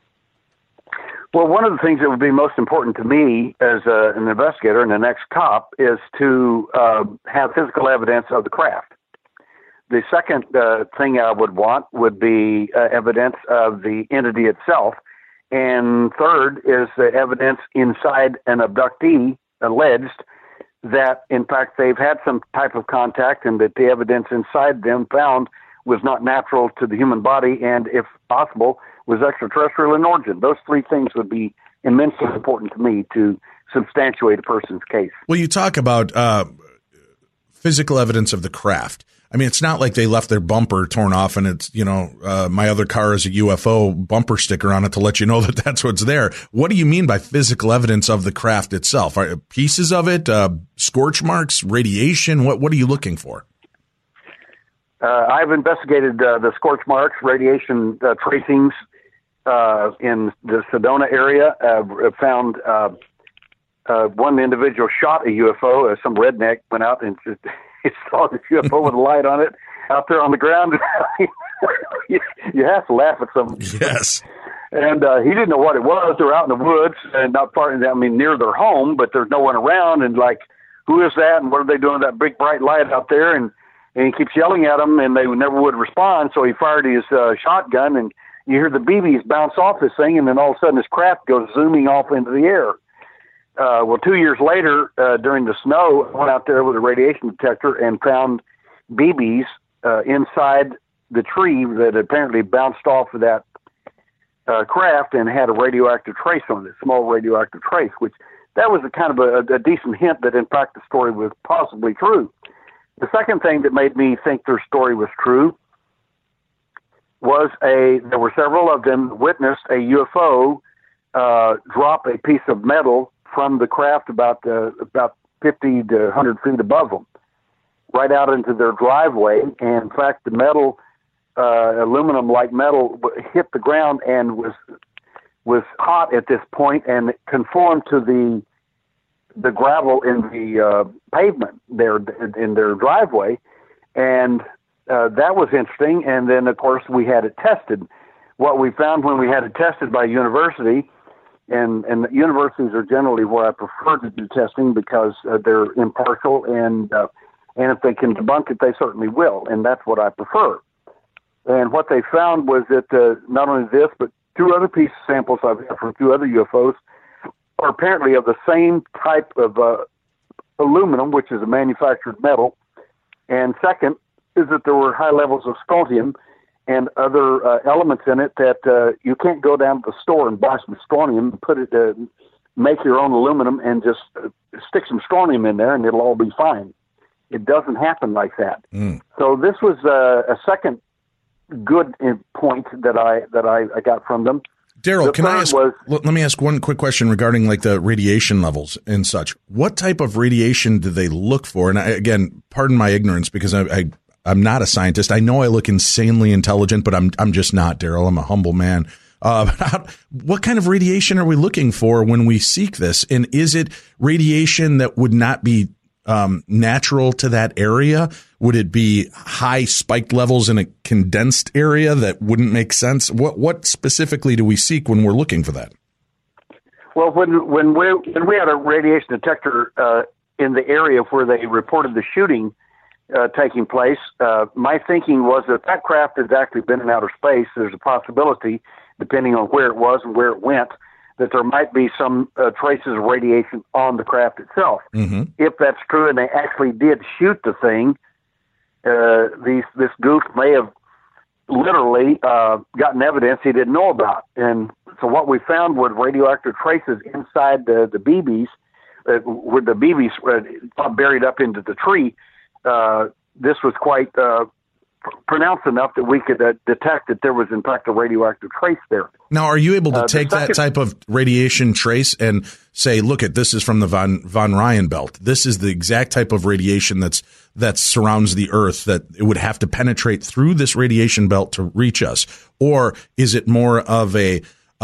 Well, one of the things that would be most important to me as an investigator and an ex-cop is to have physical evidence of the craft. The second thing I would want would be evidence of the entity itself. And third is the evidence inside an abductee alleged that, in fact, they've had some type of contact and that the evidence inside them found was not natural to the human body and, if possible, was extraterrestrial in origin. Those three things would be immensely important to me to substantiate a person's case. Well, you talk about physical evidence of the craft. I mean, it's not like they left their bumper torn off and it's, my other car is a UFO bumper sticker on it to let you know that that's what's there. What do you mean by physical evidence of the craft itself? Are pieces of it, scorch marks, radiation? What are you looking for? I've investigated the scorch marks, radiation tracings in the Sedona area. I've found one individual shot a UFO. Some redneck went out and he saw the UFO with a light on it out there on the ground. You have to laugh at some. Yes. And he didn't know what it was. They were out in the woods and not far, near their home, but there's no one around. And like, who is that? And what are they doing with that big bright light out there? And he keeps yelling at them, and they never would respond. So he fired his shotgun, and you hear the BBs bounce off this thing, and then all of a sudden his craft goes zooming off into the air. 2 years later, during the snow, I went out there with a radiation detector and found BBs inside the tree that apparently bounced off of that craft and had a radioactive trace on it, small radioactive trace, which that was a kind of a decent hint that, in fact, the story was possibly true. The second thing that made me think their story was true was there were several of them witnessed a UFO drop a piece of metal from the craft about 50 to 100 feet above them, right out into their driveway. And in fact, the metal, aluminum-like metal, hit the ground and was hot at this point and conformed to the gravel in the pavement there in their driveway. And that was interesting. And then, of course, we had it tested. What we found when we had it tested by university, and universities are generally where I prefer to do testing because they're impartial, and if they can debunk it, they certainly will, and that's what I prefer. And what they found was that not only this, but two other piece samples I've had from two other UFOs are apparently of the same type of aluminum, which is a manufactured metal. And second is that there were high levels of strontium and other elements in it that you can't go down to the store and buy some strontium and put it, make your own aluminum and just stick some strontium in there and it'll all be fine. It doesn't happen like that. So this was a second good point that I got from them. Daryl, can I ask? Let me ask one quick question regarding like the radiation levels and such. What type of radiation do they look for? And again, pardon my ignorance because I'm not a scientist. I know I look insanely intelligent, but I'm just not, Daryl. I'm a humble man. What kind of radiation are we looking for when we seek this? And is it radiation that would not be natural to that area? Would it be high spiked levels in a condensed area that wouldn't make sense? What specifically do we seek when we're looking for that? Well, when we had a radiation detector in the area where they reported the shooting taking place, my thinking was that craft has actually been in outer space. There's a possibility, depending on where it was and where it went, that there might be some traces of radiation on the craft itself. Mm-hmm. If that's true and they actually did shoot the thing, this goof may have literally gotten evidence he didn't know about. And so what we found was radioactive traces inside the BBs, where the BBs buried up into the tree. This was quite pronounced enough that we could detect that there was, in fact, a radioactive trace there. Now, are you able to take that type of radiation trace and say, look, this is from the von Ryan belt. This is the exact type of radiation that surrounds the Earth, that it would have to penetrate through this radiation belt to reach us? Or is it more of a,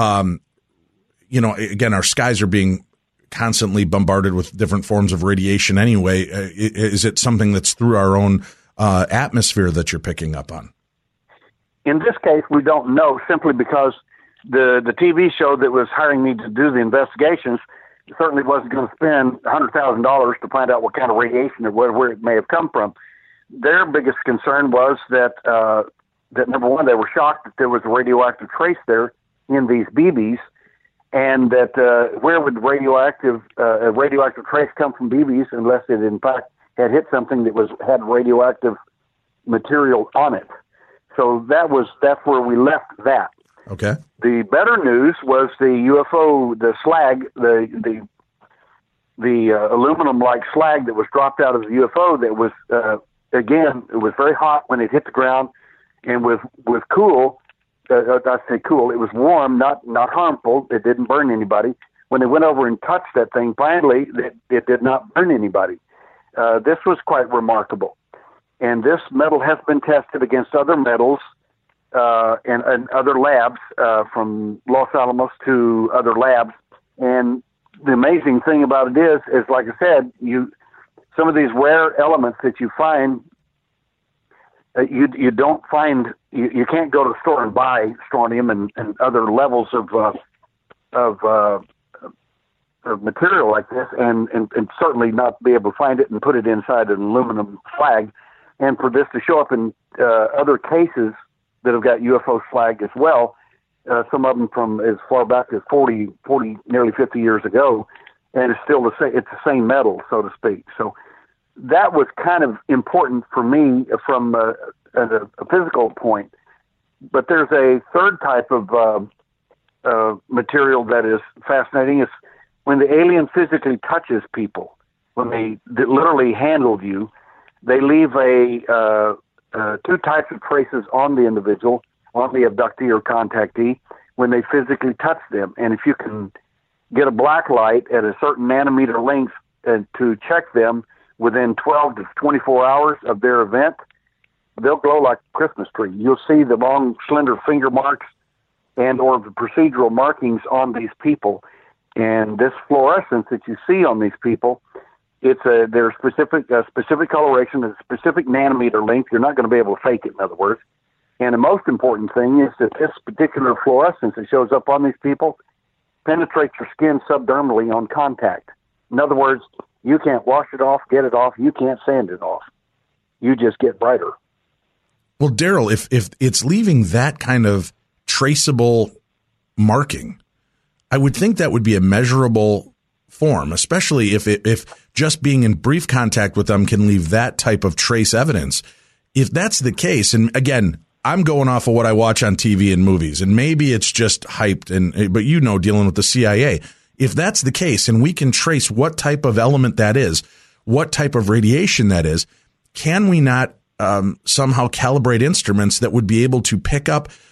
again, our skies are being constantly bombarded with different forms of radiation anyway. Is it something that's through our own atmosphere that you're picking up on? In this case, we don't know, simply because the TV show that was hiring me to do the investigations certainly wasn't going to spend $100,000 to find out what kind of radiation or where it may have come from. Their biggest concern was that number one, they were shocked that there was a radioactive trace there in these BBs, and that where would a radioactive trace come from BBs unless it in fact had hit something that had radioactive material on it. So that's where we left that. Okay. The better news was the UFO, the slag, the aluminum-like slag that was dropped out of the UFO. That was again, it was very hot when it hit the ground, and with cool. I say cool. It was warm, not harmful. It didn't burn anybody. When they went over and touched that thing, finally, it did not burn anybody. This was quite remarkable. And this metal has been tested against other metals and other labs, from Los Alamos to other labs. And the amazing thing about it is like I said, some of these rare elements that you find, you don't find. You can't go to the store and buy strontium and other levels of material like this, and certainly not be able to find it and put it inside an aluminum slag. And for this to show up in other cases that have got UFO slag as well, some of them from as far back as 40, nearly 50 years ago, and it's still it's the same metal, so to speak. So that was kind of important for me from a physical point. But there's a third type of material that is fascinating. It's when the alien physically touches people, when they literally handled you, they leave two types of traces on the individual, on the abductee or contactee, when they physically touch them. And if you can get a black light at a certain nanometer length to check them within 12 to 24 hours of their event, they'll glow like a Christmas tree. You'll see the long, slender finger marks and or the procedural markings on these people. And this fluorescence that you see on these people, there's specific coloration, a specific nanometer length. You're not going to be able to fake it, in other words. And the most important thing is that this particular fluorescence that shows up on these people penetrates your skin subdermally on contact. In other words, you can't wash it off, get it off. You can't sand it off. You just get brighter. Well, Daryl, if it's leaving that kind of traceable marking, I would think that would be a measurable form, especially if just being in brief contact with them can leave that type of trace evidence. If that's the case, and again, I'm going off of what I watch on TV and movies, and maybe it's just hyped, but dealing with the CIA. If that's the case, and we can trace what type of element that is, what type of radiation that is, can we not somehow calibrate instruments that would be able to pick up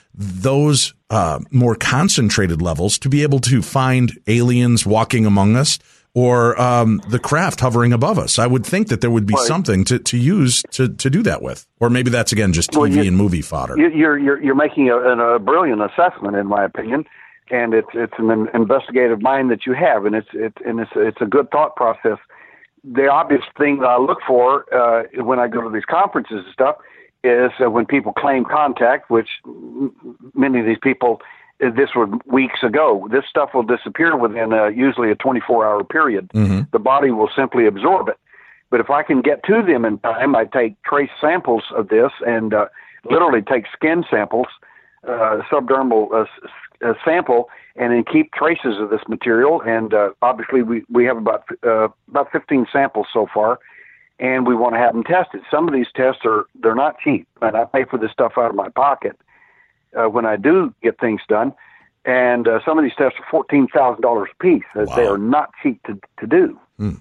those more concentrated levels to be able to find aliens walking among us or the craft hovering above us. I would think that there would be something to use to do that with. Or maybe that's, again, just TV and movie fodder. You're making a brilliant assessment, in my opinion, and it's an investigative mind that you have, and it's a good thought process. The obvious thing that I look for when I go to these conferences and stuff is when people claim contact, which many of these people, this was weeks ago. This stuff will disappear within usually a 24-hour period. Mm-hmm. The body will simply absorb it. But if I can get to them in time, I take trace samples of this and literally take skin samples, subdermal sample, and then keep traces of this material. And obviously we have about 15 samples so far, and we want to have them tested. Some of these tests they're not cheap, and I pay for this stuff out of my pocket when I do get things done. And some of these tests are $14,000 a piece. Wow. They are not cheap to do.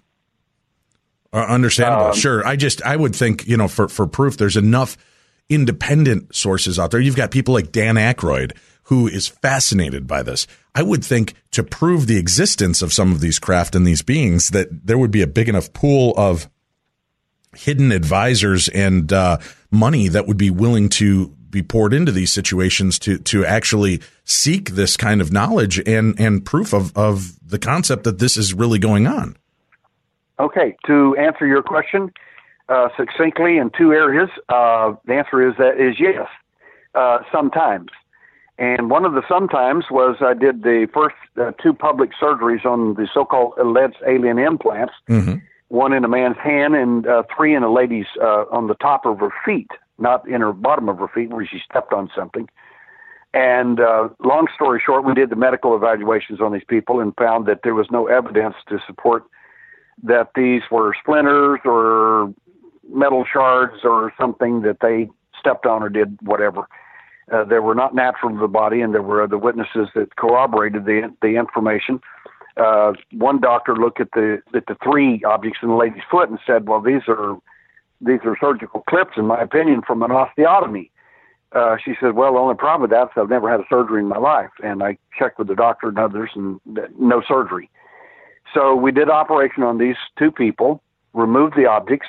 Understandable. Sure. I would think, for proof, there's enough independent sources out there. You've got people like Dan Aykroyd, who is fascinated by this. I would think to prove the existence of some of these craft and these beings that there would be a big enough pool of hidden advisors and money that would be willing to be poured into these situations to actually seek this kind of knowledge and proof of the concept that this is really going on. Okay, to answer your question succinctly in two areas, the answer is yes, sometimes. And one of the sometimes was I did the first two public surgeries on the so-called alleged alien implants, mm-hmm. one in a man's hand and three in a lady's on the top of her feet, not in her bottom of her feet where she stepped on something. And long story short, we did the medical evaluations on these people and found that there was no evidence to support that these were splinters or metal shards or something that they stepped on or did whatever. They were not natural to the body, and there were other witnesses that corroborated the information. One doctor looked at the three objects in the lady's foot and said, "Well, these are surgical clips, in my opinion, from an osteotomy." She said, "Well, the only problem with that is I've never had a surgery in my life," and I checked with the doctor and others, and no surgery. So we did operation on these two people, removed the objects.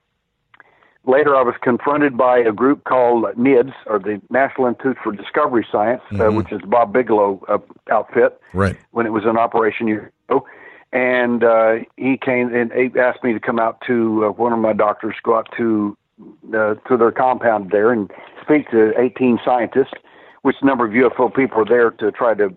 Later, I was confronted by a group called NIDS, or the National Institute for Discovery Science, mm-hmm. Which is Bob Bigelow outfit, right, when it was in operation years ago. And he came and he asked me to come out to one of my doctors, go out to their compound there and speak to 18 scientists, which number of UFO people are there to try to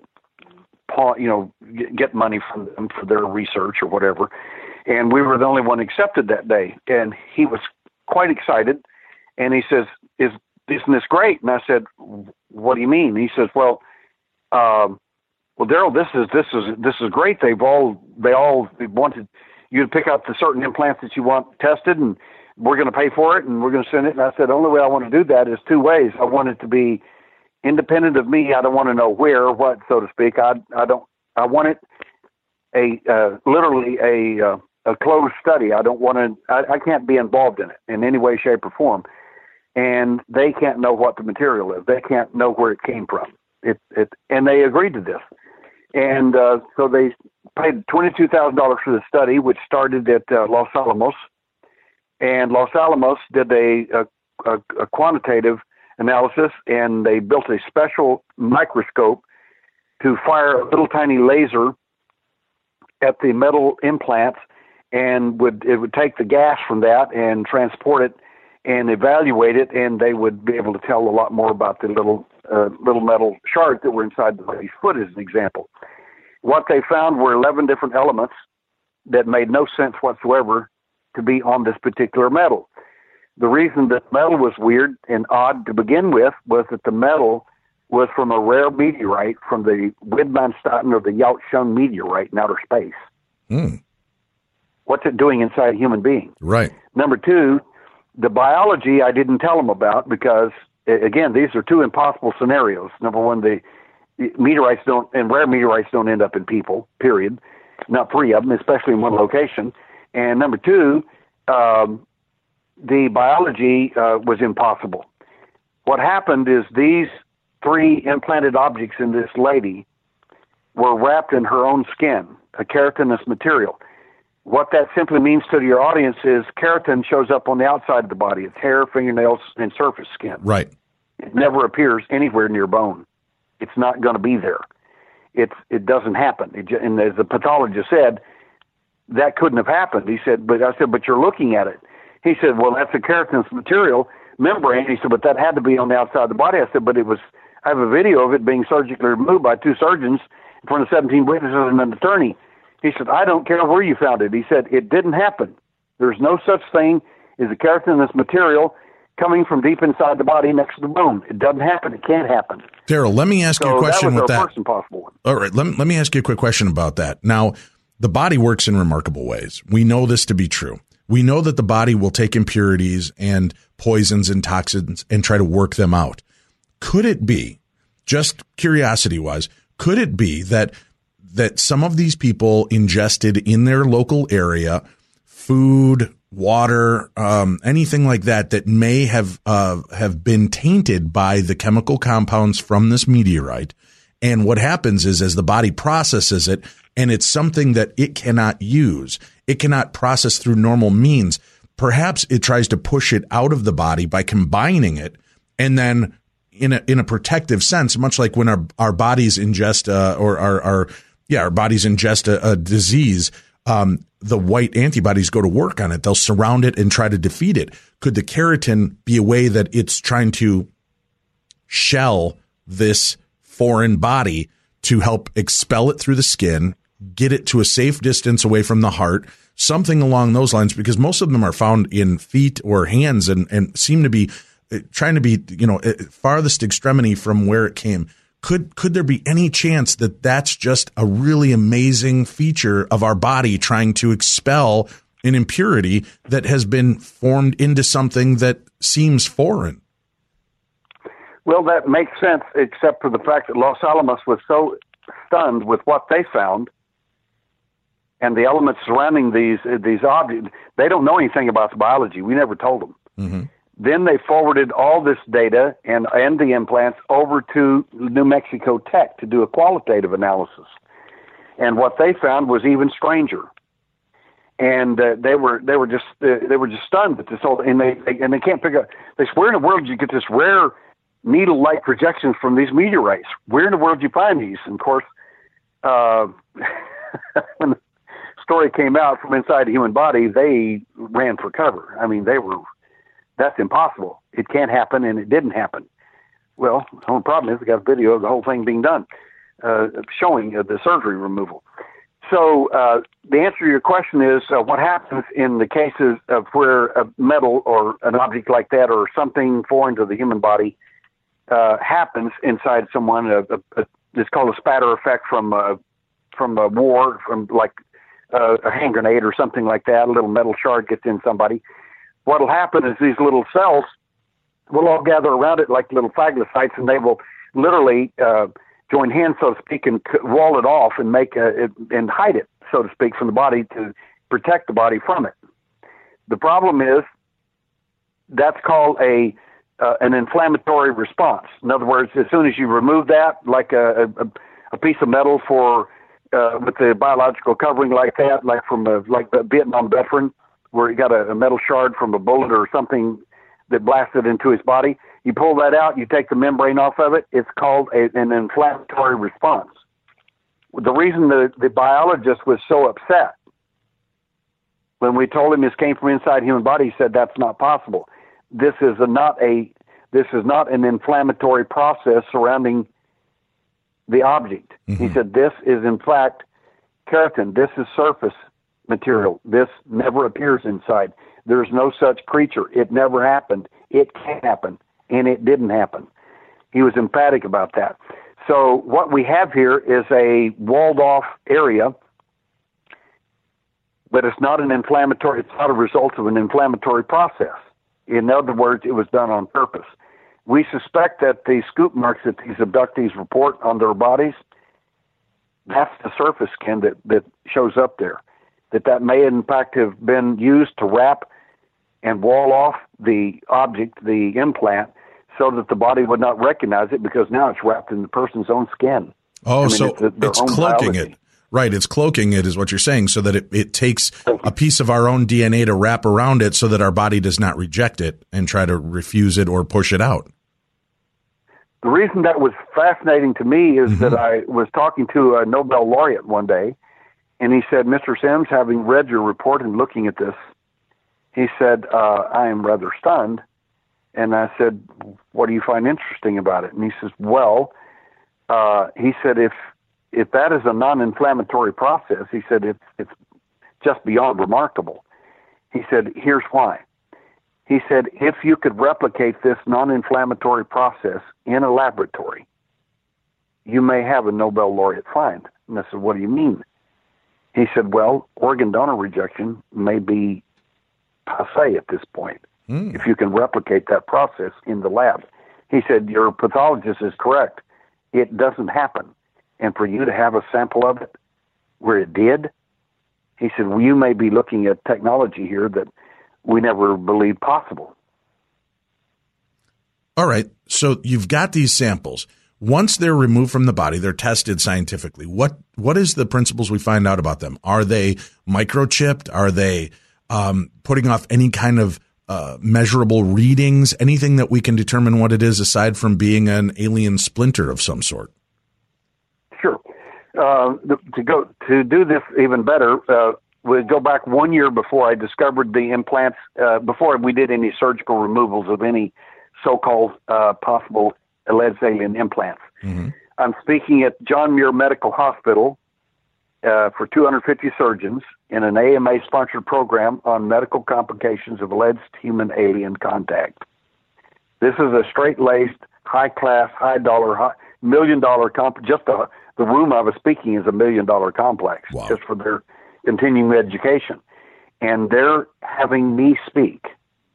get money from them for their research or whatever. And we were the only one accepted that day. And he was quite excited. And he says, isn't this great? And I said, what do you mean? He says, well, Daryl, this is great. They all wanted you to pick up the certain implants that you want tested, and we're going to pay for it, and we're going to send it. And I said, the only way I want to do that is two ways. I want it to be independent of me. I don't want to know where or what, so to speak. I want it literally a closed study. I don't want to. I can't be involved in it in any way, shape, or form. And they can't know what the material is. They can't know where it came from. And they agreed to this. And so they paid $22,000 for the study, which started at Los Alamos. And Los Alamos did a quantitative analysis, and they built a special microscope to fire a little tiny laser at the metal implants, and it would take the gas from that and transport it and evaluate it, and they would be able to tell a lot more about the little metal shards that were inside the lady's foot, as an example. What they found were 11 different elements that made no sense whatsoever to be on this particular metal. The reason that metal was weird and odd to begin with was that the metal was from a rare meteorite from the Widmanstatten or the Yautsheng meteorite in outer space. Mm. What's it doing inside a human being? Right. Number two, the biology I didn't tell them about because, again, these are two impossible scenarios. Number one, the meteorites rare meteorites don't end up in people, period. Not three of them, especially in one location. And number two, the biology was impossible. What happened is these 3 implanted objects in this lady were wrapped in her own skin, a keratinous material. What that simply means to your audience is keratin shows up on the outside of the body. It's hair, fingernails, and surface skin. Right. It never appears anywhere near bone. It's not going to be there. It doesn't happen. And as the pathologist said, that couldn't have happened. He said, but you're looking at it. He said, well, that's a keratinous material membrane. He said, but that had to be on the outside of the body. I said, but I have a video of it being surgically removed by 2 surgeons in front of 17 witnesses and an attorney. He said, I don't care where you found it. He said, it didn't happen. There's no such thing as a keratinous material coming from deep inside the body next to the bone. It doesn't happen. It can't happen. Daryl, let me ask you a question with that. That was our first impossible one. All right, let me ask you a quick question about that. Now, the body works in remarkable ways. We know this to be true. We know that the body will take impurities and poisons and toxins and try to work them out. Could it be, just curiosity-wise, could it be that some of these people ingested in their local area food, water, anything like that may have been tainted by the chemical compounds from this meteorite? And what happens is, as the body processes it, and it's something that it cannot use, it cannot process through normal means, perhaps it tries to push it out of the body by combining it, and then in a protective sense, much like when our bodies ingest our bodies ingest a disease, the white antibodies go to work on it. They'll surround it and try to defeat it. Could the keratin be a way that it's trying to shell this foreign body to help expel it through the skin, get it to a safe distance away from the heart, something along those lines? Because most of them are found in feet or hands and seem to be trying to be, farthest extremity from where it came. Could there be any chance that that's just a really amazing feature of our body trying to expel an impurity that has been formed into something that seems foreign? Well, that makes sense, except for the fact that Los Alamos was so stunned with what they found and the elements surrounding these objects. They don't know anything about the biology. We never told them. Mm-hmm. Then they forwarded all this data and the implants over to New Mexico Tech to do a qualitative analysis. And what they found was even stranger. And they were just stunned at this whole, and they can't figure out. They said, where in the world did you get this rare needle-like projections from these meteorites? Where in the world did you find these? And of course, when the story came out from inside the human body, they ran for cover. I mean, that's impossible. It can't happen, and it didn't happen. Well, the only problem is we got a video of the whole thing being done, showing the surgery removal. So the answer to your question is what happens in the cases of where a metal or an object like that or something foreign to the human body happens inside someone. It's called a spatter effect from a war, from like a hand grenade or something like that. A little metal shard gets in somebody. What'll happen is these little cells will all gather around it like little phagocytes, and they will literally join hands, so to speak, and wall it off and and hide it, so to speak, from the body to protect the body from it. The problem is that's called an inflammatory response. In other words, as soon as you remove that, like a piece of metal with the biological covering like that, like from a Vietnam veteran, where he got a metal shard from a bullet or something that blasted into his body. You pull that out, you take the membrane off of it, it's called an inflammatory response. The reason the biologist was so upset when we told him this came from inside the human body, he said that's not possible. This is not an inflammatory process surrounding the object. Mm-hmm. He said this is in fact keratin. This is surface material. This never appears inside. There's no such creature. It never happened. It can't happen. And it didn't happen. He was emphatic about that. So what we have here is a walled off area, but it's not an inflammatory, it's not a result of an inflammatory process. In other words, it was done on purpose. We suspect that the scoop marks that these abductees report on their bodies, that's the surface skin that shows up there. That may in fact have been used to wrap and wall off the object, the implant, so that the body would not recognize it, because now it's wrapped in the person's own skin. Oh, so their it's own cloaking biology. it. Right, it's cloaking it is what you're saying, so that it takes a piece of our own DNA to wrap around it so that our body does not reject it and try to refuse it or push it out. The reason that was fascinating to me is that I was talking to a Nobel laureate one day, and he said, Mr. Sims, having read your report and looking at this, he said, I am rather stunned. And I said, what do you find interesting about it? And he says, well, he said, if that is a non-inflammatory process, he said, it's just beyond remarkable. He said, here's why. He said, if you could replicate this non-inflammatory process in a laboratory, you may have a Nobel laureate find. And I said, what do you mean? He said, well, organ donor rejection may be passé at this point, if you can replicate that process in the lab. He said, your pathologist is correct. It doesn't happen. And for you to have a sample of it where it did, he said, well, you may be looking at technology here that we never believed possible. All right. So you've got these samples. Once they're removed from the body, they're tested scientifically. What is the principles we find out about them? Are they microchipped? Are they putting off any kind of measurable readings? Anything that we can determine what it is aside from being an alien splinter of some sort? Sure. To do this even better, we'd go back 1 year before I discovered the implants, before we did any surgical removals of any so-called possible alleged alien implants. I'm speaking at John Muir Medical Hospital for 250 surgeons in an AMA-sponsored program on medical complications of alleged human-alien contact. This is a straight-laced, high-class, high-dollar, million-dollar just the room I was speaking is $1 million complex. Wow. Just for their continuing education. And they're having me speak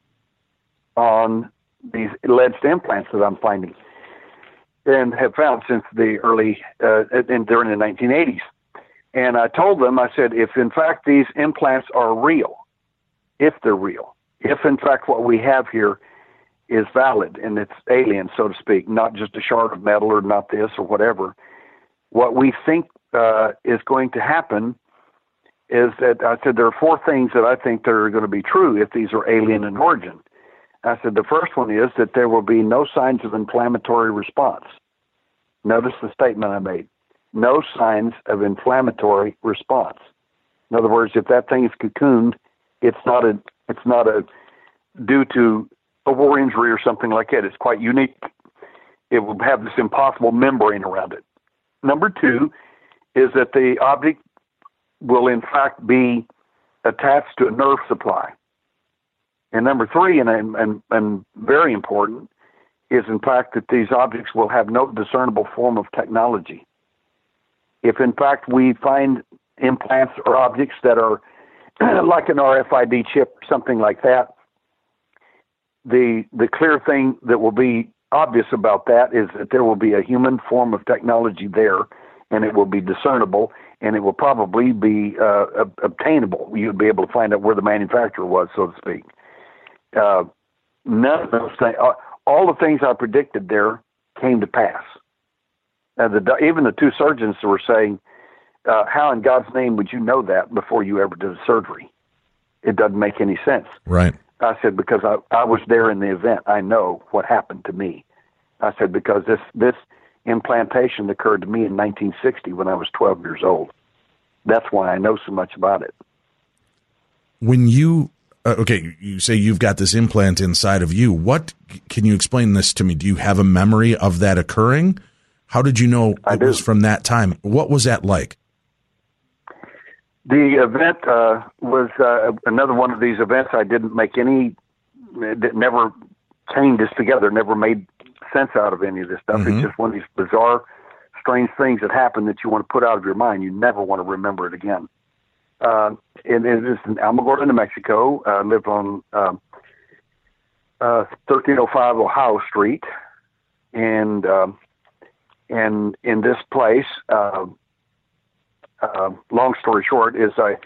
on these alleged implants that I'm finding and have found since the early, and during the 1980s. And I told them, I said, if in fact these implants are real, if they're real, if in fact what we have here is valid and it's alien, so to speak, not just a shard of metal or not this or whatever, what we think is going to happen is that I said there are four things that I think that are going to be true if these are alien in origin. I said the first one is that there will be no signs of inflammatory response. Notice the statement I made. No signs of inflammatory response. In other words, if that thing is cocooned, it's not a due to a war injury or something like that. It's quite unique. It will have this impossible membrane around it. Number two is that the object will in fact be attached to a nerve supply. And number three, and very important, is in fact that these objects will have no discernible form of technology. If in fact we find implants or objects that are like an RFID chip, something like that, the clear thing that will be obvious about that is that there will be a human form of technology there, and it will be discernible, and it will probably be obtainable. You'd be able to find out where the manufacturer was, so to speak. None of those things, all the things I predicted there came to pass. Even the two surgeons were saying, how in God's name would you know that before you ever did a surgery? It doesn't make any sense. Right. I said, because I was there in the event. I know what happened to me. I said, because this implantation occurred to me in 1960 when I was 12 years old. That's why I know so much about it. When you, you say you've got this implant inside of you. What, can you explain this to me? Do you have a memory of that occurring? How did you know it was from that time? What was that like? The event was another one of these events I didn't make any, never chained this together, never made sense out of any of this stuff. It's just one of these bizarre, strange things that happen that you want to put out of your mind. You never want to remember it again. And it is in Alamogordo, New Mexico. I lived on 1305 Ohio Street. And in this place, long story short, is I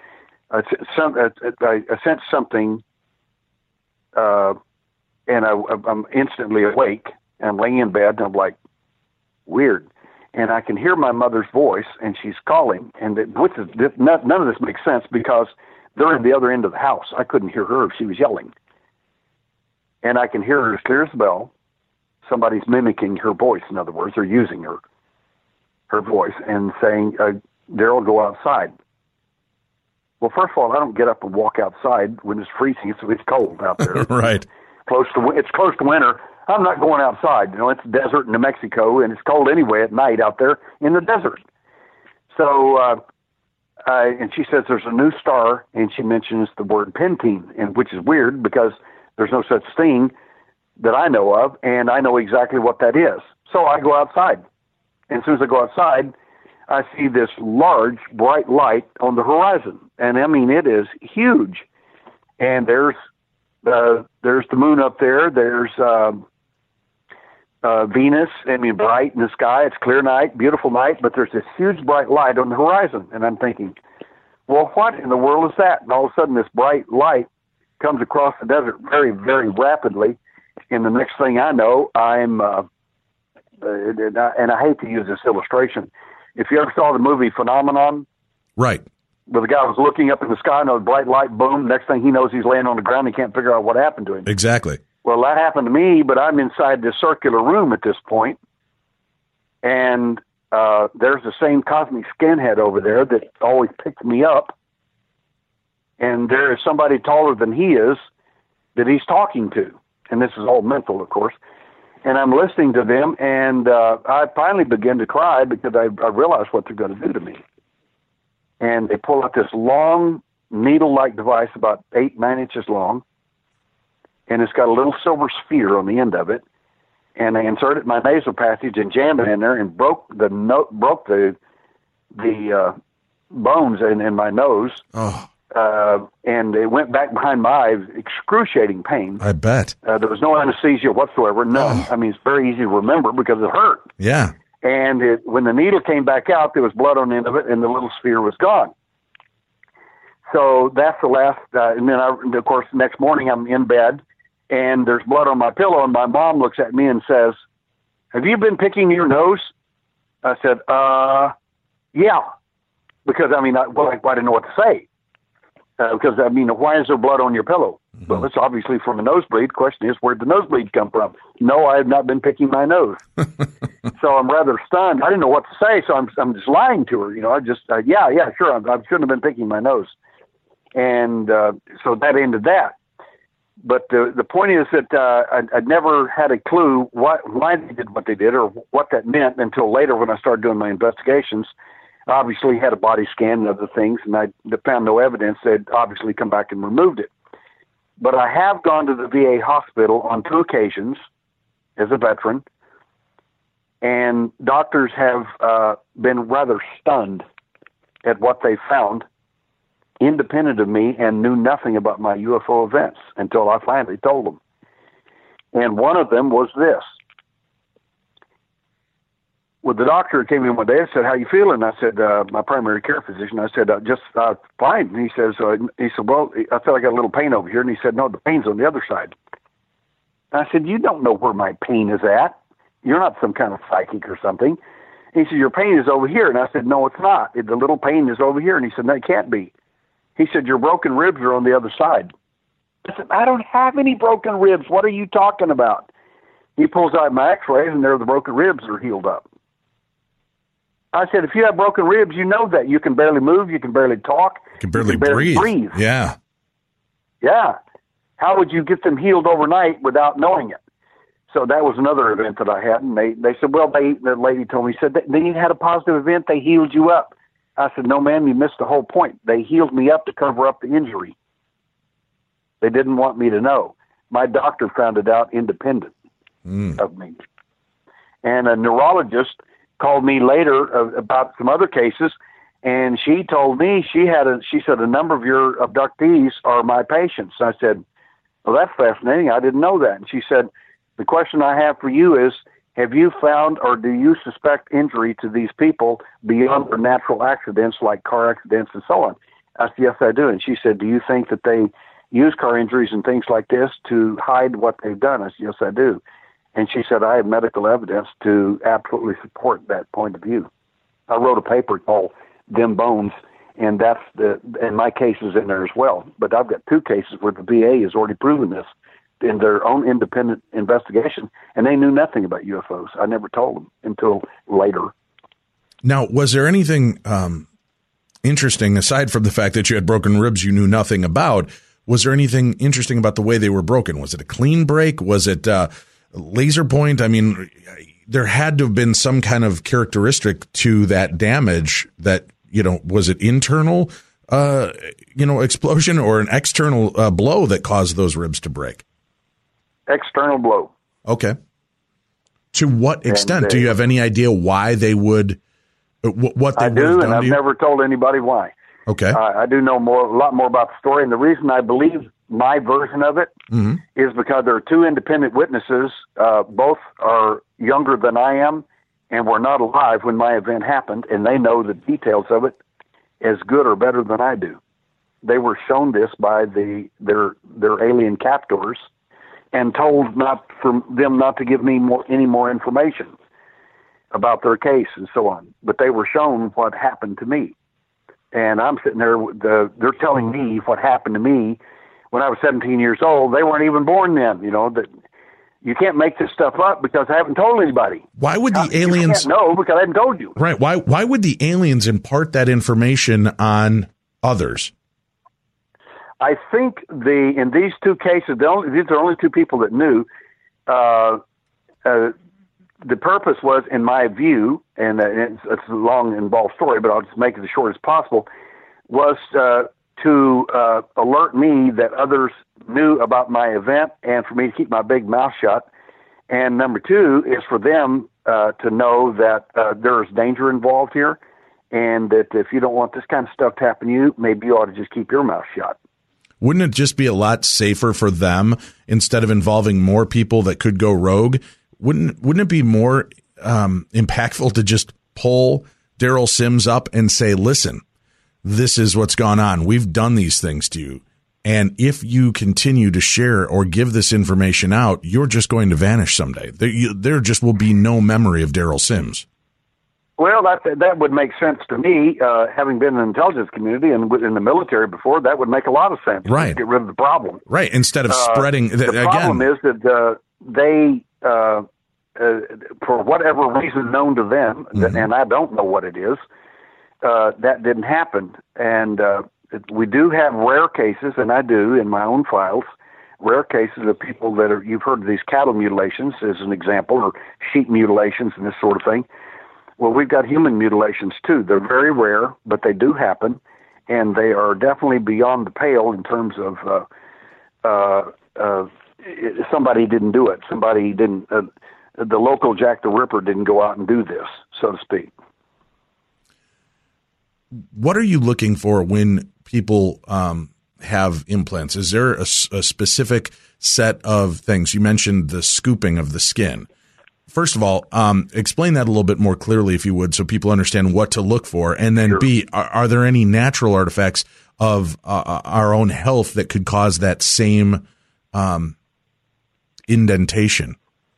sensed something, and I'm instantly awake. And I'm laying in bed, and I'm like, weird. And I can hear my mother's voice, and she's calling. And none of this makes sense because they're at the other end of the house. I couldn't hear her. She was yelling. And I can hear her as clear as a bell. Somebody's mimicking her voice, in other words, or using her voice, and saying, Daryl, go outside. Well, first of all, I don't get up and walk outside when it's freezing. It's cold out there. Right. It's close to winter. I'm not going outside. You know, it's desert in New Mexico, and it's cold anyway at night out there in the desert. So, and she says there's a new star, and she mentions the word Pentine, and which is weird because there's no such thing that I know of, and I know exactly what that is. So I go outside. And as soon as I go outside, I see this large, bright light on the horizon. And I mean, it is huge. And there's the moon up there. There's Venus, I mean, bright in the sky. It's clear night, beautiful night, but there's this huge bright light on the horizon. And I'm thinking, well, what in the world is that? And all of a sudden, this bright light comes across the desert very, very rapidly. And the next thing I know, and I hate to use this illustration. If you ever saw the movie Phenomenon, right, where the guy was looking up in the sky and a bright light, boom, next thing he knows, he's laying on the ground. He can't figure out what happened to him. Exactly. Well, that happened to me, but I'm inside this circular room at this point, and there's the same cosmic skinhead over there that always picks me up, and there is somebody taller than he is that he's talking to, and this is all mental, of course, and I'm listening to them, and I finally begin to cry because I realize what they're going to do to me. And they pull out this long needle-like device about 8-9 inches long, and it's got a little silver sphere on the end of it, and they insert it in my nasal passage and jam it in there and broke the bones in my nose. Oh. And it went back behind my eyes, excruciating pain. I bet. There was no anesthesia whatsoever, none. I mean, it's very easy to remember because it hurt. Yeah. And when the needle came back out, there was blood on the end of it, and the little sphere was gone. So that's the last, and then, of course, the next morning I'm in bed, and there's blood on my pillow, and my mom looks at me and says, "Have you been picking your nose?" I said, yeah. Because, I mean, I didn't know what to say. Because, I mean, why is there blood on your pillow? Mm-hmm. Well, it's obviously from a nosebleed. The question is, where'd the nosebleed come from? No, I have not been picking my nose. So I'm rather stunned. I didn't know what to say, so I'm just lying to her. You know, I just, yeah, sure, I shouldn't have been picking my nose. And so that ended that. But the point is that I'd never had a clue why they did what they did or what that meant until later when I started doing my investigations. I obviously had a body scan and other things, and I found no evidence. They'd obviously come back and removed it. But I have gone to the VA hospital on 2 occasions as a veteran, and doctors have been rather stunned at what they found, independent of me, and knew nothing about my UFO events until I finally told them. And one of them was this. Well, the doctor came in one day and said, "How you feeling?" I said, my primary care physician, I said, just fine. And he said, well, I feel I got a little pain over here. And he said, no, the pain's on the other side. And I said, you don't know where my pain is at. You're not some kind of psychic or something. And he said, your pain is over here. And I said, no, it's not. The little pain is over here. And he said, no, it can't be. He said, your broken ribs are on the other side. I said, I don't have any broken ribs. What are you talking about? He pulls out my x-rays, and there the broken ribs are healed up. I said, if you have broken ribs, you know that. You can barely move. You can barely talk. You can barely breathe. Yeah. Yeah. How would you get them healed overnight without knowing it? So that was another event that I had. And they said, well, the lady told me, said, then you had a positive event. They healed you up. I said, no, ma'am, you missed the whole point. They healed me up to cover up the injury. They didn't want me to know. My doctor found it out independent of me. And a neurologist called me later about some other cases, and she told me she said a number of your abductees are my patients. I said, well, that's fascinating. I didn't know that. And she said, the question I have for you is, have you found or do you suspect injury to these people beyond their natural accidents like car accidents and so on? I said, yes, I do. And she said, do you think that they use car injuries and things like this to hide what they've done? I said, yes, I do. And she said, I have medical evidence to absolutely support that point of view. I wrote a paper called Them Bones, and and my case is in there as well. But I've got 2 cases where the VA has already proven this in their own independent investigation, and they knew nothing about UFOs. I never told them until later. Now, was there anything interesting, aside from the fact that you had broken ribs you knew nothing about? Was there anything interesting about the way they were broken? Was it a clean break? Was it laser point? I mean, there had to have been some kind of characteristic to that damage that, was it internal, explosion or an external blow that caused those ribs to break? External blow. Okay. To what extent? Do you have any idea why they would, what they would have done? I do, and I've never told anybody why. Okay. I do know a lot more about the story, and the reason I believe my version of it is because there are 2 independent witnesses. Both are younger than I am, and were not alive when my event happened, and they know the details of it as good or better than I do. They were shown this by their alien captors, and told not to give me any more information about their case and so on. But they were shown what happened to me. And I'm sitting there, they're telling me what happened to me when I was 17 years old. They weren't even born then, that you can't make this stuff up because I haven't told anybody. Why would the aliens... No, because I haven't told you. Right. Why would the aliens impart that information on others? I think in these 2 cases, these are the only 2 people that knew. The purpose was, in my view, and it's a long, involved story, but I'll just make it as short as possible, was to alert me that others knew about my event and for me to keep my big mouth shut. And number 2 is for them to know that there is danger involved here, and that if you don't want this kind of stuff to happen to you, maybe you ought to just keep your mouth shut. Wouldn't it just be a lot safer for them, instead of involving more people that could go rogue? Wouldn't it be more impactful to just pull Daryl Sims up and say, listen, this is what's gone on. We've done these things to you. And if you continue to share or give this information out, you're just going to vanish someday. There just will be no memory of Daryl Sims. Well, that would make sense to me. Having been in the intelligence community and in the military before, that would make a lot of sense. Right. Get rid of the problem. Right. Instead of spreading. The problem is that they, for whatever reason known to them, and I don't know what it is, that didn't happen. And we do have rare cases, and I do in my own files, rare cases of people that are, you've heard of these cattle mutilations as an example, or sheep mutilations and this sort of thing. Well, we've got human mutilations too. They're very rare, but they do happen, and they are definitely beyond the pale in terms of somebody didn't do it. Somebody didn't. The local Jack the Ripper didn't go out and do this, so to speak. What are you looking for when people have implants? Is there a specific set of things? You mentioned the scooping of the skin. First of all, explain that a little bit more clearly, if you would, so people understand what to look for. And then, sure. B, are there any natural artifacts of our own health that could cause that same indentation?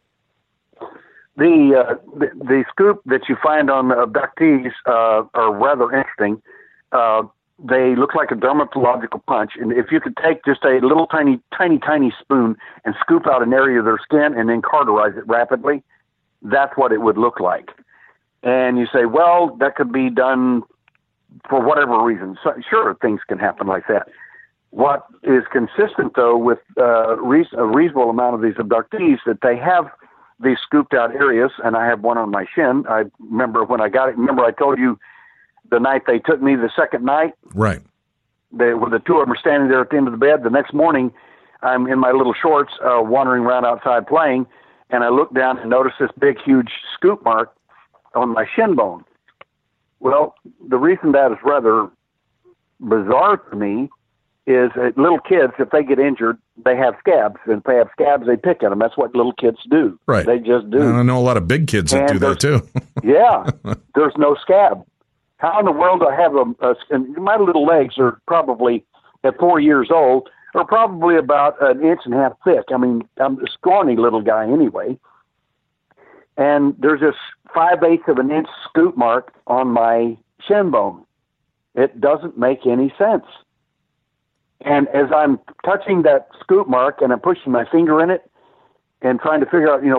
The scoop that you find on abductees are rather interesting. They look like a dermatological punch, and if you could take just a little tiny spoon and scoop out an area of their skin and then cauterize it rapidly, that's what it would look like. And you say, well, that could be done for whatever reason. So, sure, things can happen like that. What is consistent, though, with a reasonable amount of these abductees, that they have these scooped out areas, and I have one on my shin. I remember when I got it. Remember I told you the night they took me, the second night? Right. When the 2 of them were standing there at the end of the bed. The next morning, I'm in my little shorts wandering around outside playing, and I look down and notice this big, huge scoop mark on my shin bone. Well, the reason that is rather bizarre to me is little kids, if they get injured, they have scabs. And if they have scabs, they pick at them. That's what little kids do. Right. They just do. And I know a lot of big kids that do that, too. Yeah. There's no scab. How in the world do I have and my little legs are probably, at 4 years old, are probably about 1.5 inches thick. I mean, I'm a scrawny little guy anyway. and there's this 5/8 of an inch scoop mark on my shin bone. It doesn't make any sense. And as I'm touching that scoop mark and I'm pushing my finger in it and trying to figure out,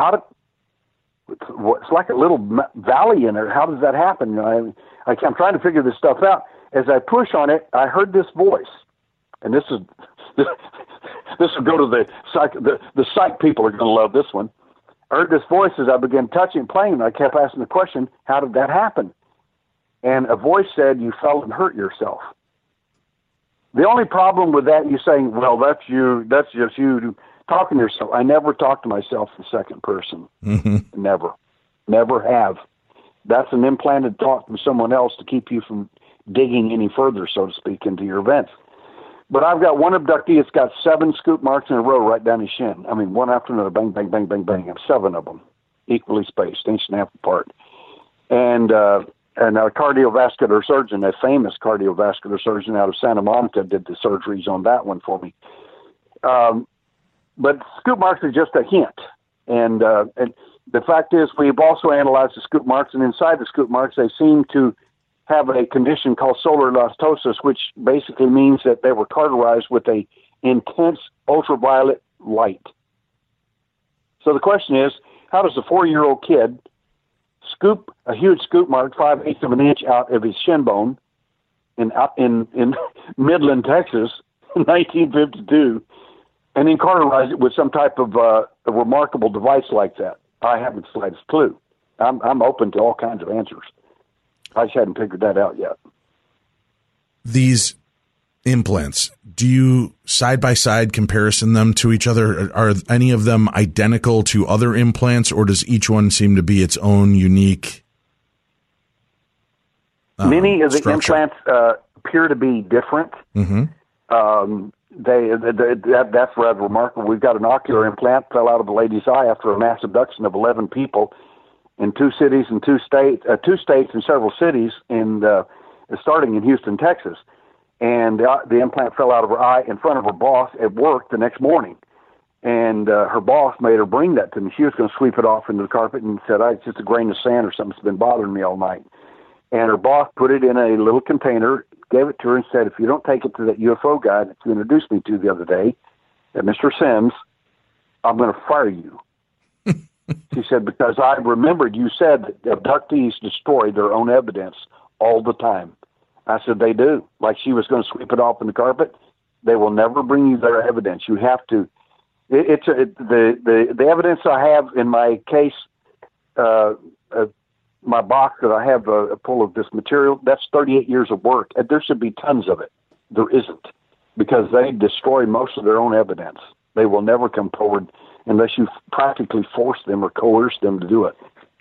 it's like a little valley in there. How does that happen? I'm trying to figure this stuff out. As I push on it, I heard this voice, and this will go to the psych people are going to love this one. I heard this voice as I began touching and playing, and I kept asking the question, how did that happen? And a voice said, you fell and hurt yourself. The only problem with that, you saying, well, that's just you talking to yourself. I never talk to myself in second person. Mm-hmm. Never have. That's an implanted thought from someone else to keep you from digging any further, so to speak, into your events. But I've got one abductee that's got 7 scoop marks in a row right down his shin. I mean, one after another, bang, bang, bang, bang, bang. I have 7 of them, equally spaced, inch and a half apart. And a cardiovascular surgeon, a famous cardiovascular surgeon out of Santa Monica, did the surgeries on that one for me. But scoop marks are just a hint. And the fact is, we've also analyzed the scoop marks, and inside the scoop marks, they seem to have a condition called solar elastosis, which basically means that they were cauterized with a intense ultraviolet light. So the question is, how does a 4-year-old kid scoop a huge scoop mark 5/8 of an inch out of his shin bone in Midland, Texas, in 1952, and then cauterize it with some type of a remarkable device like that? I haven't the slightest clue. I'm open to all kinds of answers. I just hadn't figured that out yet. These implants, do you side-by-side comparison them to each other? Are any of them identical to other implants, or does each one seem to be its own unique Many of the structure? implants appear to be different. Mm-hmm. That's rather remarkable. We've got an ocular implant fell out of a lady's eye after a mass abduction of 11 people in 2 cities and 2 states and several cities, starting in Houston, Texas. And the implant fell out of her eye in front of her boss at work the next morning. And her boss made her bring that to me. She was going to sweep it off into the carpet and said, it's just a grain of sand or something that's been bothering me all night. And her boss put it in a little container, gave it to her, and said, if you don't take it to that UFO guy that you introduced me to the other day, Mr. Sims, I'm going to fire you. She said, because I remembered you said that abductees destroy their own evidence all the time. I said, they do. Like she was going to sweep it off in the carpet. They will never bring you their evidence. You have to. The evidence I have in my case, my box that I have full of this material, that's 38 years of work. And there should be tons of it. There isn't, because they destroy most of their own evidence. They will never come forward unless you practically force them or coerce them to do it.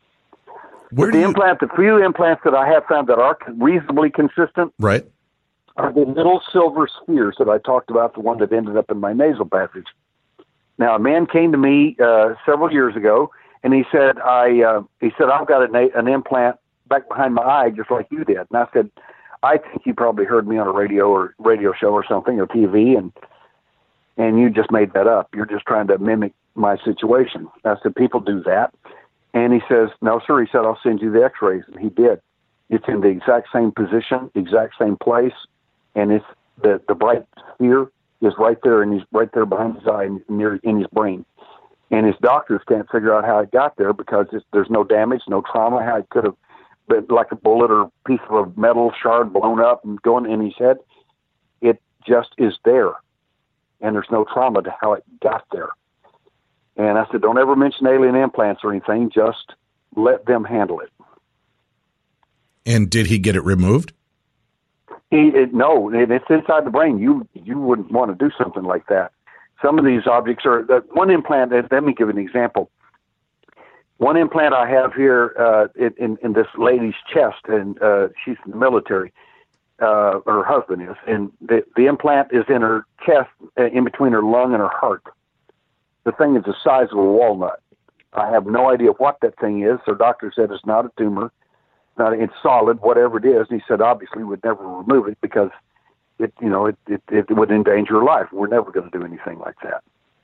The few implants that I have found that are reasonably consistent, right, are the little silver spheres that I talked about, the one that ended up in my nasal passage. Now, a man came to me several years ago, and he said, I've got an implant back behind my eye, just like you did. And I said, I think you probably heard me on a radio show or something, or TV, and you just made that up. You're just trying to mimic my situation. I said, people do that. And he says, no, sir. He said, I'll send you the x-rays. And he did. It's in the exact same position, exact same place. And it's the bright sphere is right there, and he's right there behind his eye near in his brain. And his doctors can't figure out how it got there because there's no damage, no trauma, how it could have been like a bullet or piece of a metal shard blown up and going in his head. It just is there. And there's no trauma to how it got there. And I said, don't ever mention alien implants or anything. Just let them handle it. And did he get it removed? No, it's inside the brain. You wouldn't want to do something like that. Some of these objects are one implant. Let me give an example. One implant I have here in this lady's chest, and she's in the military. Her husband is, and the implant is in her chest, in between her lung and her heart. The thing is the size of a walnut. I have no idea what that thing is. Her doctor said it's not a tumor. It's solid, whatever it is. And he said, obviously, we'd never remove it because it would endanger her life. We're never going to do anything like that.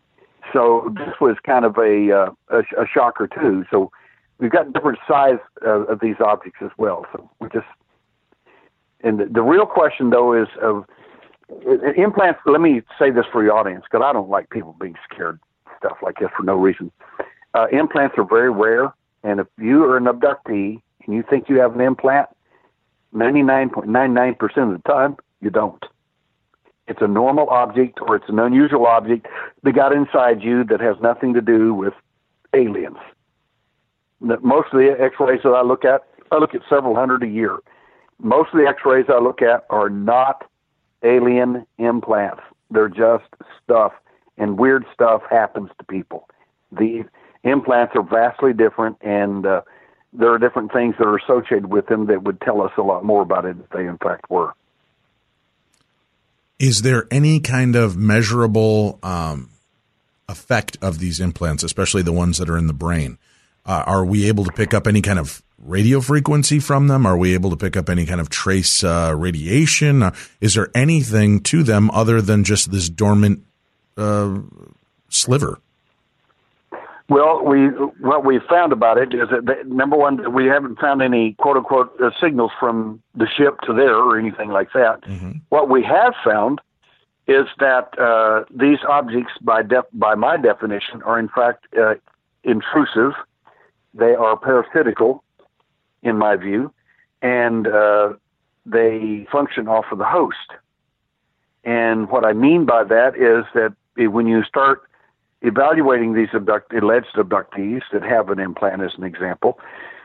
So this was kind of a shocker too. So we've got different size of these objects as well. So we just, and the real question though is of implants. Let me say this for your audience, because I don't like people being scared stuff like this for no reason. Implants are very rare, and if you are an abductee and you think you have an implant, 99.99% of the time you don't. It's a normal object, or it's an unusual object that got inside you that has nothing to do with aliens. Most of the x-rays that I look at several hundred a year. Most of the x-rays I look at are not alien implants. They're just stuff, and weird stuff happens to people. The implants are vastly different, and there are different things that are associated with them that would tell us a lot more about it if they in fact were. Is there any kind of measurable effect of these implants, especially the ones that are in the brain? Are we able to pick up any kind of radio frequency from them? Are we able to pick up any kind of trace radiation? Is there anything to them other than just this dormant sliver? Well, what we've found about it is that, number one, we haven't found any quote-unquote signals from the ship to there or anything like that. Mm-hmm. What we have found is that these objects, by my definition, are in fact intrusive. They are parasitical, in my view, and they function off of the host. And what I mean by that is that when you start evaluating these alleged abductees that have an implant, as an example,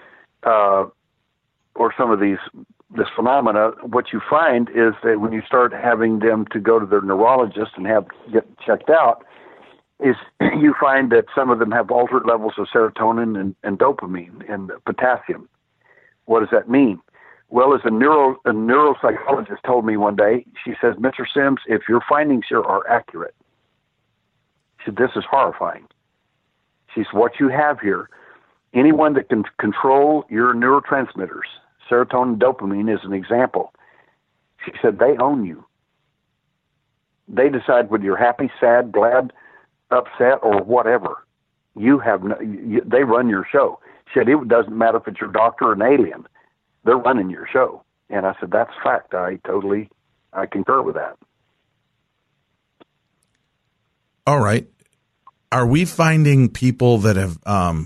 or some of this phenomena, what you find is that when you start having them to go to their neurologist and get checked out, is you find that some of them have altered levels of serotonin and dopamine and potassium. What does that mean? Well, as a neuropsychologist told me one day, she says, Mr. Sims, if your findings here are accurate, she said, this is horrifying. She said, what you have here, anyone that can control your neurotransmitters, serotonin, dopamine is an example. She said, they own you. They decide whether you're happy, sad, glad, upset, or whatever. They run your show. She said, it doesn't matter if it's your doctor or an alien. They're running your show. And I said, that's fact. I concur with that. All right. Are we finding people that have, and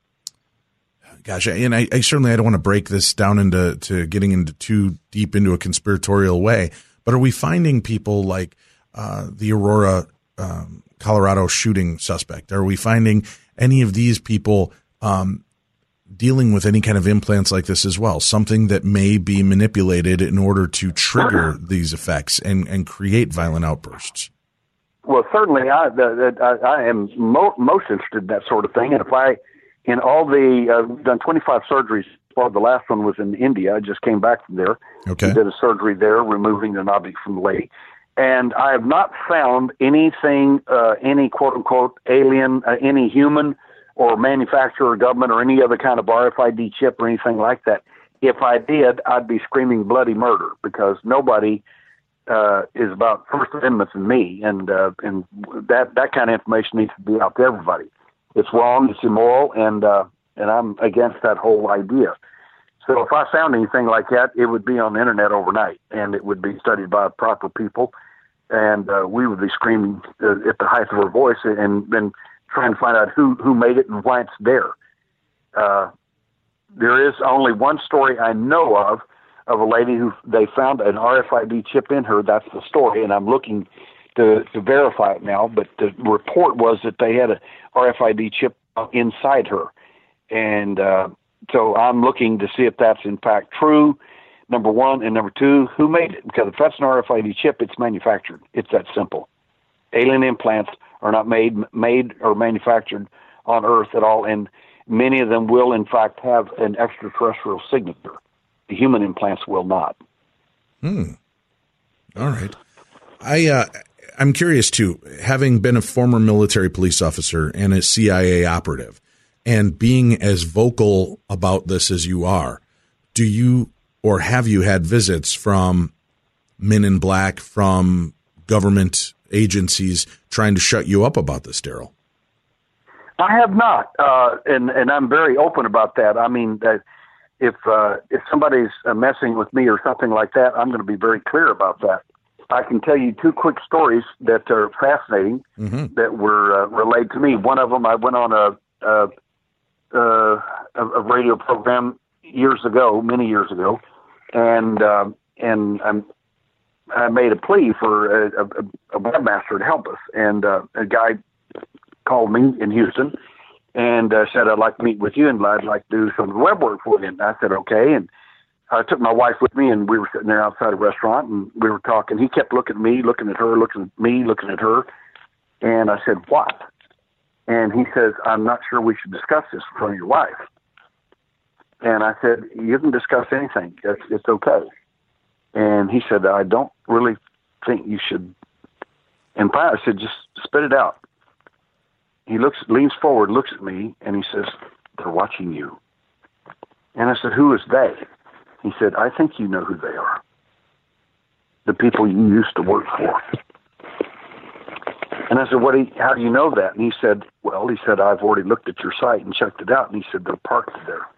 I certainly I don't want to break this down into getting into too deep into a conspiratorial way, but are we finding people like the Aurora, Colorado shooting suspect? Are we finding any of these people dealing with any kind of implants like this as well? Something that may be manipulated in order to trigger these effects and create violent outbursts? Well, certainly I am most interested in that sort of thing. And we've done 25 surgeries. Well, the last one was in India. I just came back from there. Okay. We did a surgery there, removing an object from the lady. And I have not found anything, any quote-unquote alien, any human or manufacturer or government or any other kind of RFID chip or anything like that. If I did, I'd be screaming bloody murder, because nobody is about First Amendment than me, and that kind of information needs to be out to everybody. It's wrong, it's immoral, and I'm against that whole idea. So if I found anything like that, it would be on the internet overnight, and it would be studied by proper people, and we would be screaming at the height of our voice and then trying to find out who made it and why it's there. There is only one story I know of a lady who they found an RFID chip in her. That's the story, and I'm looking to verify it now. But the report was that they had a RFID chip inside her, and so I'm looking to see if that's in fact true. Number one, and number two, who made it? Because if that's an RFID chip, it's manufactured. It's that simple. Alien implants are not made or manufactured on Earth at all, and many of them will in fact have an extraterrestrial signature. The human implants will not. All right. I'm curious too, having been a former military police officer and a CIA operative, and being as vocal about this as you are, do you or have you had visits from Men in Black, from government agencies trying to shut you up about this, Daryl? I have not, and I'm very open about that. I mean, if somebody's messing with me or something like that, I'm going to be very clear about that. I can tell you two quick stories that are fascinating that were relayed to me. One of them, I went on a radio program many years ago, and I made a plea for a webmaster to help us, and a guy called me in Houston and said, "I'd like to meet with you, and I'd like to do some web work for you." And I said, "Okay." And I took my wife with me, and we were sitting there outside a restaurant, and we were talking. He kept looking at me, looking at her, looking at me, looking at her. And I said, "What?" And he says, "I'm not sure we should discuss this in front of your wife." And I said, "You can discuss anything. It's okay." And he said, "I don't really think you should." And finally I said, "Just spit it out." He leans forward, looks at me, and he says, "They're watching you." And I said, "Who is they?" He said, "I think you know who they are. The people you used to work for." And I said, "How do you know that?" And he said, "I've already looked at your site and checked it out." And he said, "They're parked there."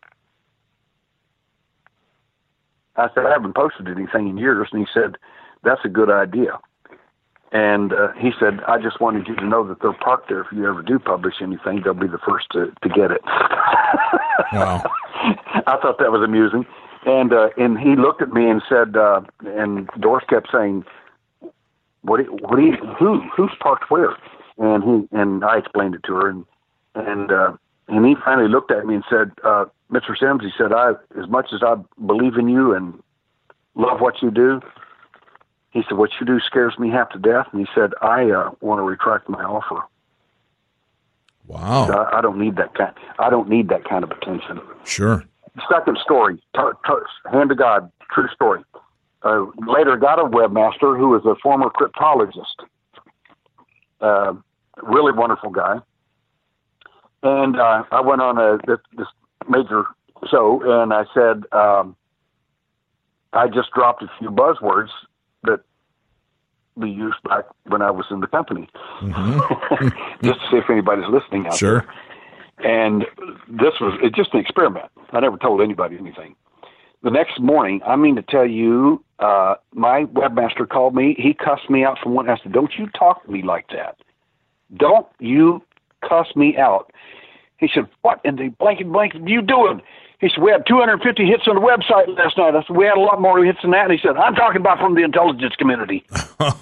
I said, "I haven't posted anything in years." And he said, "That's a good idea." And he said, "I just wanted you to know that they're parked there. If you ever do publish anything, they'll be the first to get it." Wow. I thought that was amusing. And he looked at me and said, and Doris kept saying, who's parked where?" And I explained it to her, and he finally looked at me and said, "Mr. Sims," he said, "as much as I believe in you and love what you do," he said, "what you do scares me half to death." And he said, "I want to retract my offer." Wow. So I don't need that kind. I don't need that kind of attention. Sure. Second story, hand to God, true story. Later got a webmaster who was a former cryptologist. Really wonderful guy. And I went on this major show, and I said, I just dropped a few buzzwords that we used back when I was in the company, just to see if anybody's listening out there. And this was just an experiment. I never told anybody anything. The next morning, I mean to tell you, my webmaster called me. He cussed me out from one. I said, "Don't you talk to me like that. Don't you cuss me out." He said, "What in the blanket are you doing?" He said, "We had 250 hits on the website last night." I said, "We had a lot more hits than that." And he said, "I'm talking about from the intelligence community." He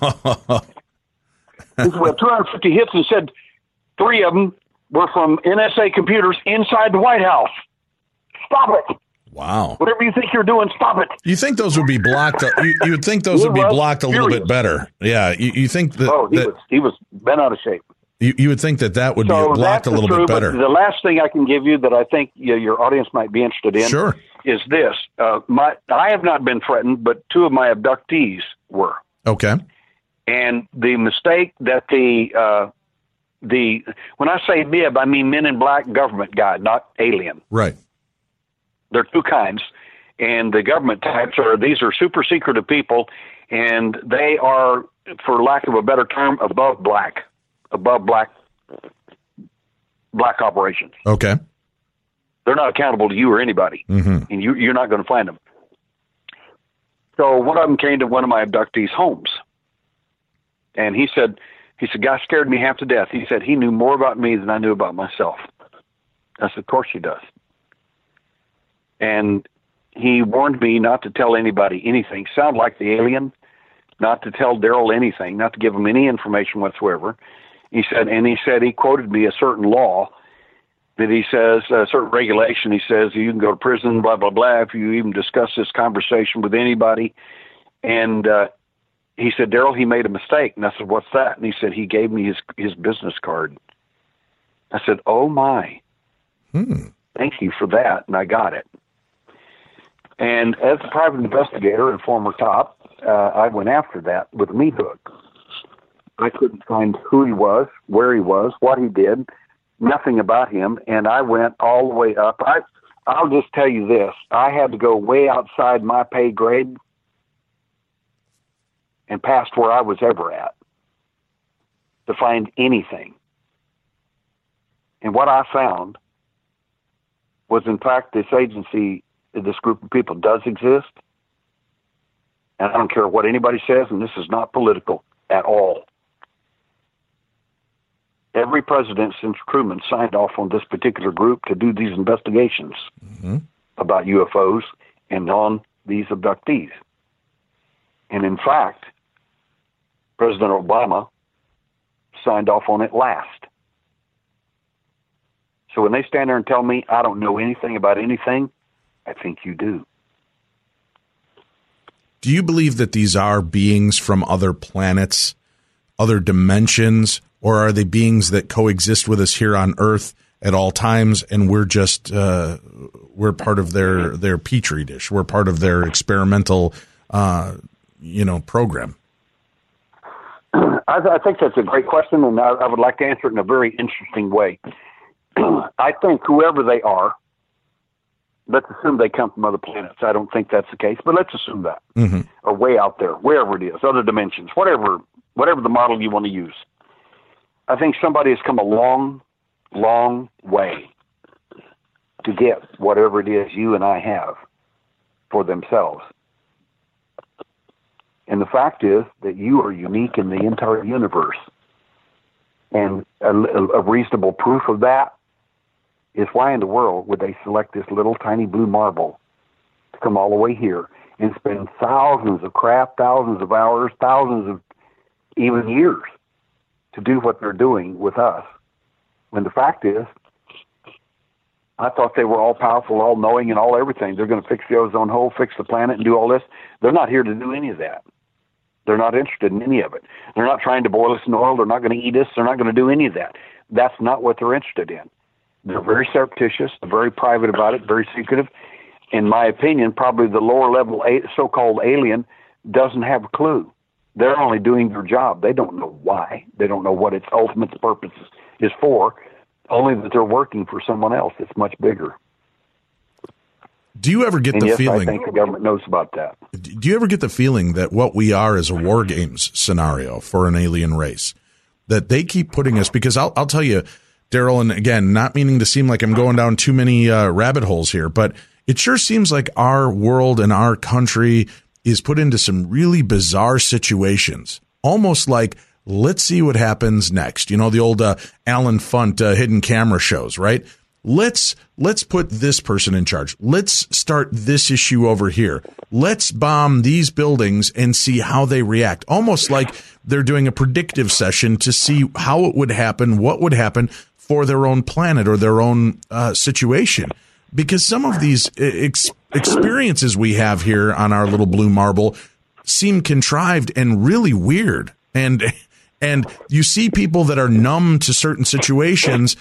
said, "We had 250 hits," and said 3 of them were from NSA computers inside the White House. Stop it. Wow. Whatever you think you're doing, stop it. You think those would be blocked? You would think those would be blocked a little bit better. Yeah. You think that? Oh, he was bent out of shape. You would think that would be blocked a little bit better. The last thing I can give you that I think your audience might be interested in is this. I have not been threatened, but 2 of my abductees were. Okay. And the mistake that when I say MIB, I mean Men in Black government guy, not alien. Right. There are 2 kinds. And the government types these are super secretive people, and they are, for lack of a better term, above black operations. Okay. They're not accountable to you or anybody, and you're not going to find them. So one of them came to one of my abductees' homes, and he said, "Guy scared me half to death." He said he knew more about me than I knew about myself. I said, "Of course he does." And he warned me not to tell anybody anything. Sound like the alien, not to tell Daryl anything, not to give him any information whatsoever. He said he quoted me a certain law that he says, a certain regulation. He says you can go to prison, blah, blah, blah, if you even discuss this conversation with anybody. And he said, "Daryl, he made a mistake." And I said, "What's that?" And he said, he gave me his business card. I said, "Oh my, thank you for that." And I got it. And as a private investigator and former cop, I went after that with a meat hook. I couldn't find who he was, where he was, what he did, nothing about him. And I went all the way up. I'll just tell you this. I had to go way outside my pay grade and past where I was ever at to find anything. And what I found was, in fact, this agency, this group of people does exist. And I don't care what anybody says, and this is not political at all. Every president since Truman signed off on this particular group to do these investigations about UFOs and on these abductees. And in fact, President Obama signed off on it last. So when they stand there and tell me I don't know anything about anything, I think you do. Do you believe that these are beings from other planets, other dimensions, or are they beings that coexist with us here on Earth at all times, and we're just we're part of their petri dish, we're part of their experimental program? I think that's a great question, and I would like to answer it in a very interesting way. I think whoever they are, let's assume they come from other planets. I don't think that's the case, but let's assume that. Or way out there, wherever it is, other dimensions, whatever the model you want to use. I think somebody has come a long, long way to get whatever it is you and I have for themselves. And the fact is that you are unique in the entire universe. And a reasonable proof of that is why in the world would they select this little tiny blue marble to come all the way here and spend thousands of craft, thousands of hours, thousands of even years to do what they're doing with us, when the fact is, I thought they were all powerful, all knowing, and all everything. They're going to fix the ozone hole, fix the planet, and do all this. They're not here to do any of that. They're not interested in any of it. They're not trying to boil us in oil. They're not going to eat us. They're not going to do any of that. That's not what they're interested in. They're very surreptitious, very private about it, very secretive. In my opinion, probably the lower level so-called alien doesn't have a clue. They're only doing their job. They don't know why. They don't know what its ultimate purpose is for, only that they're working for someone else that's much bigger. Do you ever get the feeling? I think the government knows about that. Do you ever get the feeling that what we are is a war games scenario for an alien race? That they keep putting us, because I'll tell you, Daryl, and again, not meaning to seem like I'm going down too many rabbit holes here, but it sure seems like our world and our country is put into some really bizarre situations, almost like, let's see what happens next. You know, the old Alan Funt hidden camera shows, right? Let's put this person in charge. Let's start this issue over here. Let's bomb these buildings and see how they react. Almost like they're doing a predictive session to see how it would happen, what would happen for their own planet or their own situation. Because some of these experiences we have here on our little blue marble seem contrived and really weird. And you see people that are numb to certain situations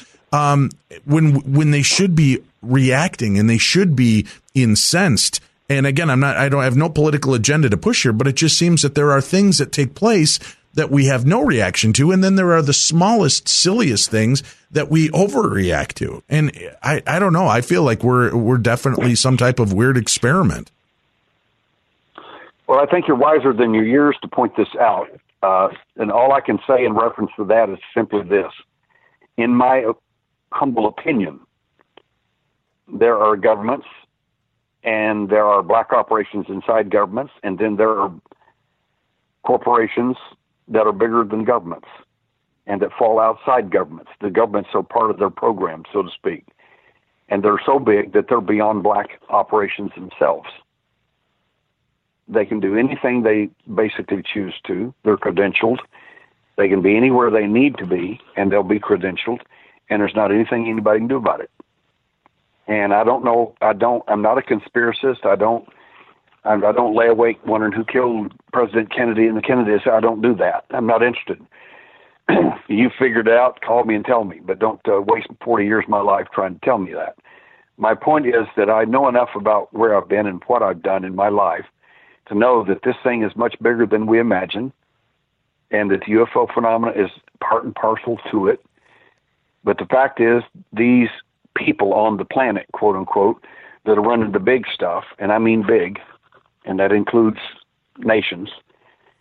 when they should be reacting and they should be incensed. And again, I don't have no political agenda to push here, but it just seems that there are things that take place that we have no reaction to, and then there are the smallest, silliest things that we overreact to. And I don't know. I feel like we're definitely some type of weird experiment. Well, I think you're wiser than your years to point this out. And all I can say in reference to that is simply this. In my humble opinion, there are governments and there are black operations inside governments, and then there are corporations that are bigger than governments and that fall outside governments. The governments are part of their program, so to speak. And they're so big that they're beyond black operations themselves. They can do anything they basically choose to. They're credentialed. They can be anywhere they need to be, and they'll be credentialed, and there's not anything anybody can do about it. And I don't know, I'm not a conspiracist. I don't lay awake wondering who killed President Kennedy and the Kennedys. I don't do that. I'm not interested. You figured it out, call me and tell me, but don't waste 40 years of my life trying to tell me that. My point is that I know enough about where I've been and what I've done in my life to know that this thing is much bigger than we imagine, and that the UFO phenomena is part and parcel to it. But the fact is, these people on the planet, quote unquote, that are running the big stuff, and I mean big, and that includes nations,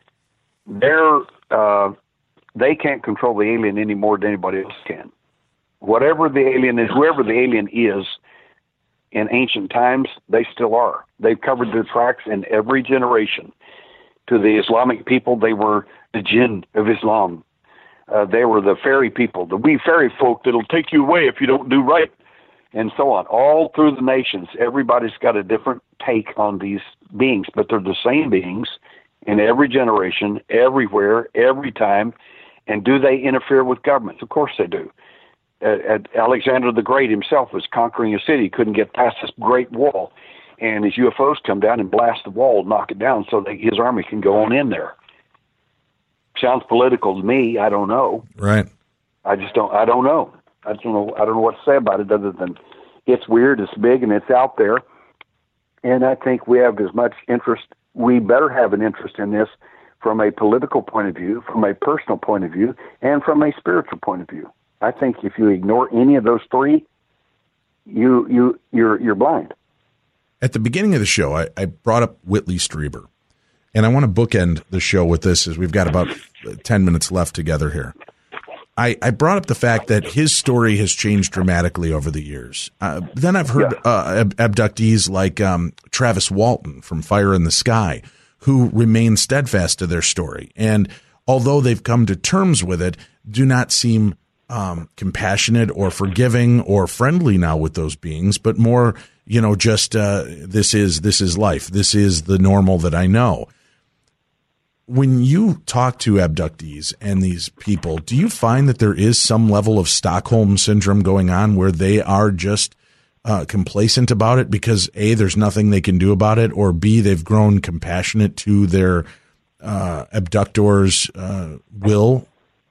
they can't control the alien any more than anybody else can. Whatever the alien is, whoever the alien is, in ancient times, they still are. They've covered their tracks in every generation. To the Islamic people, they were the jinn of Islam. They were the fairy people, the wee fairy folk that'll take you away if you don't do right, and so on. All through the nations, everybody's got a different take on these beings, but they're the same beings in every generation, everywhere, every time. And do they interfere with governments? Of course they do. Alexander the Great himself was conquering a city, couldn't get past this great wall, and his UFOs come down and blast the wall, knock it down so that his army can go on in there. Sounds political to me. I don't know. Right. I don't know. I don't know what to say about it other than it's weird, it's big, and it's out there. And I think we have as much interest. We better have an interest in this from a political point of view, from a personal point of view, and from a spiritual point of view. I think if you ignore any of those three, you're blind. At the beginning of the show, I brought up Whitley Strieber, and I want to bookend the show with this as we've got about 10 minutes left together here. I brought up the fact that his story has changed dramatically over the years. Then I've heard abductees like Travis Walton from Fire in the Sky, who remain steadfast to their story. And although they've come to terms with it, do not seem compassionate or forgiving or friendly now with those beings, but more, just this is life. This is the normal that I know. When you talk to abductees and these people, do you find that there is some level of Stockholm syndrome going on where they are just complacent about it because A, there's nothing they can do about it, or B, they've grown compassionate to their abductors' will?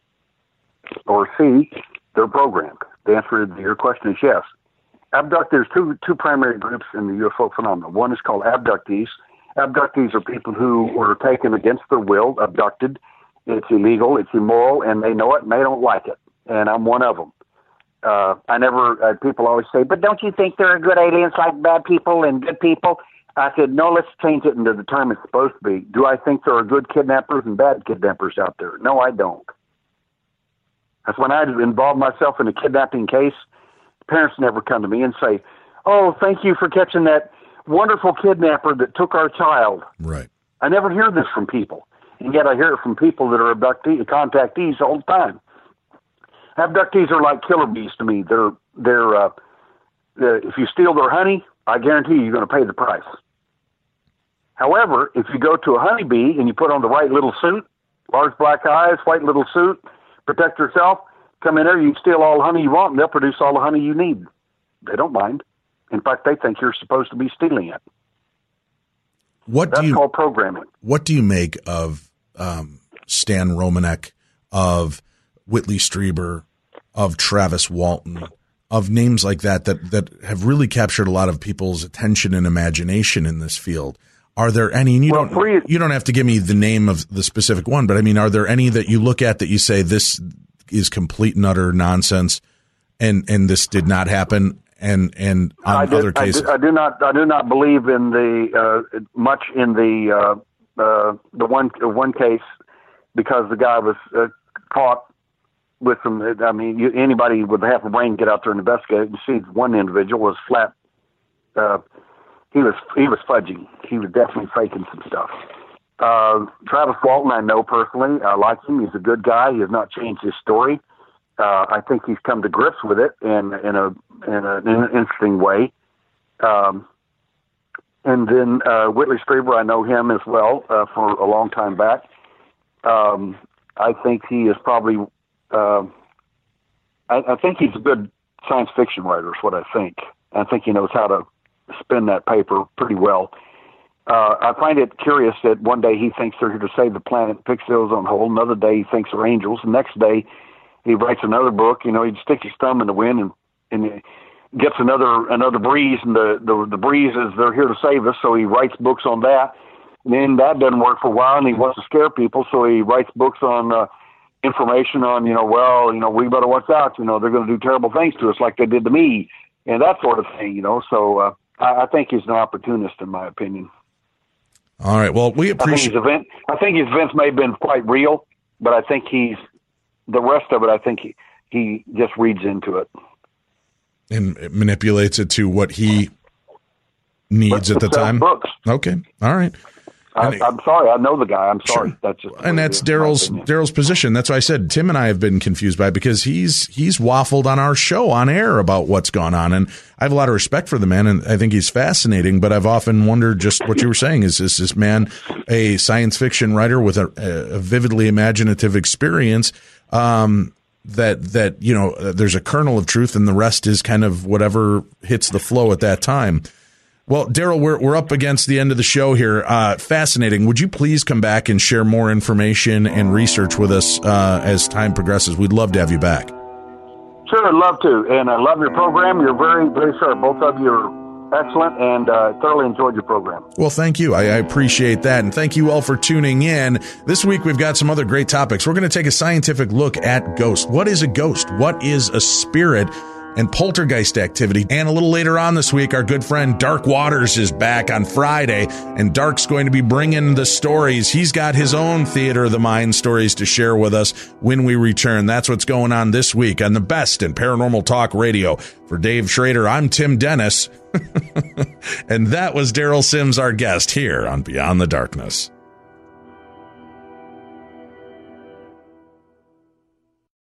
Or C, they're programmed. The answer to your question is yes. There's two primary groups in the UFO phenomenon. One is called abductees. Abductees are people who were taken against their will, abducted. It's illegal, it's immoral, and they know it, and they don't like it. And I'm one of them. People always say, but don't you think there are good aliens like bad people and good people? I said, no, let's change it into the term it's supposed to be. Do I think there are good kidnappers and bad kidnappers out there? No, I don't. That's when I involved myself in a kidnapping case. Parents never come to me and say, oh, thank you for catching that wonderful kidnapper that took our child. Right. I never hear this from people. And yet I hear it from people that are contactees all the time. Abductees are like killer bees to me. They're if you steal their honey, I guarantee you're going to pay the price. However, if you go to a honeybee and you put on the right little suit, large black eyes, white little suit, protect yourself, come in there, you can steal all the honey you want, and they'll produce all the honey you need. They don't mind. In fact, they think you're supposed to be stealing it. That's called programming. What do you make of Stan Romanek, of Whitley Strieber, of Travis Walton, of names like that have really captured a lot of people's attention and imagination in this field? Are there any, and you don't have to give me the name of the specific one, but I mean, are there any that you look at that you say this is complete and utter nonsense and this did not happen? And on other cases, I do not believe in the much in the one case, because the guy was caught with some. I mean, anybody with half a brain get out there and investigate. You see, one individual was flat. He was fudging. He was definitely faking some stuff. Travis Walton, I know personally. I like him. He's a good guy. He has not changed his story. I think he's come to grips with it in an interesting way. And then Whitley Strieber, I know him as well for a long time back. I think he is probably. I think he's a good science fiction writer. Is what I think. I think he knows how to spin that paper pretty well. I find it curious that one day he thinks they're here to save the planet, fix the ozone hole. Another day he thinks they're angels. The next day he writes another book. He'd stick his thumb in the wind and gets another breeze, and the breeze is they're here to save us. So he writes books on that. And then that doesn't work for a while, and he wants to scare people. So he writes books on information on we better watch out. They're going to do terrible things to us like they did to me, and that sort of thing. So I think he's an opportunist, in my opinion. All right. Well, we appreciate. I think his events may have been quite real, but I think the rest of it. I think he just reads into it and manipulates it to what he needs at the time. Books. Okay, all right. I'm sorry. I know the guy. I'm sorry. Sure. That's just and that's Daryl's position. That's why I said Tim and I have been confused by it because he's waffled on our show on air about what's gone on, and I have a lot of respect for the man, and I think he's fascinating. But I've often wondered just what you were saying: is this man a science fiction writer with a vividly imaginative experience? That you know, there's a kernel of truth, and the rest is kind of whatever hits the flow at that time. Well, Daryl, we're up against the end of the show here. Fascinating. Would you please come back and share more information and research with us as time progresses? We'd love to have you back. Sure, I'd love to. And I love your program. You're very, very sharp. Both of you are excellent, and thoroughly enjoyed your program. Well, thank you. I appreciate that. And thank you all for tuning in. This week, we've got some other great topics. We're going to take a scientific look at ghosts. What is a ghost? What is a spirit? And poltergeist activity. And a little later on this week, our good friend Dark Waters is back on Friday, and Dark's going to be bringing the stories. He's got his own Theater of the Mind stories to share with us when we return. That's what's going on this week on the best in paranormal talk radio. For Dave Schrader, I'm Tim Dennis. And that was Daryl Sims, our guest here on Beyond the Darkness.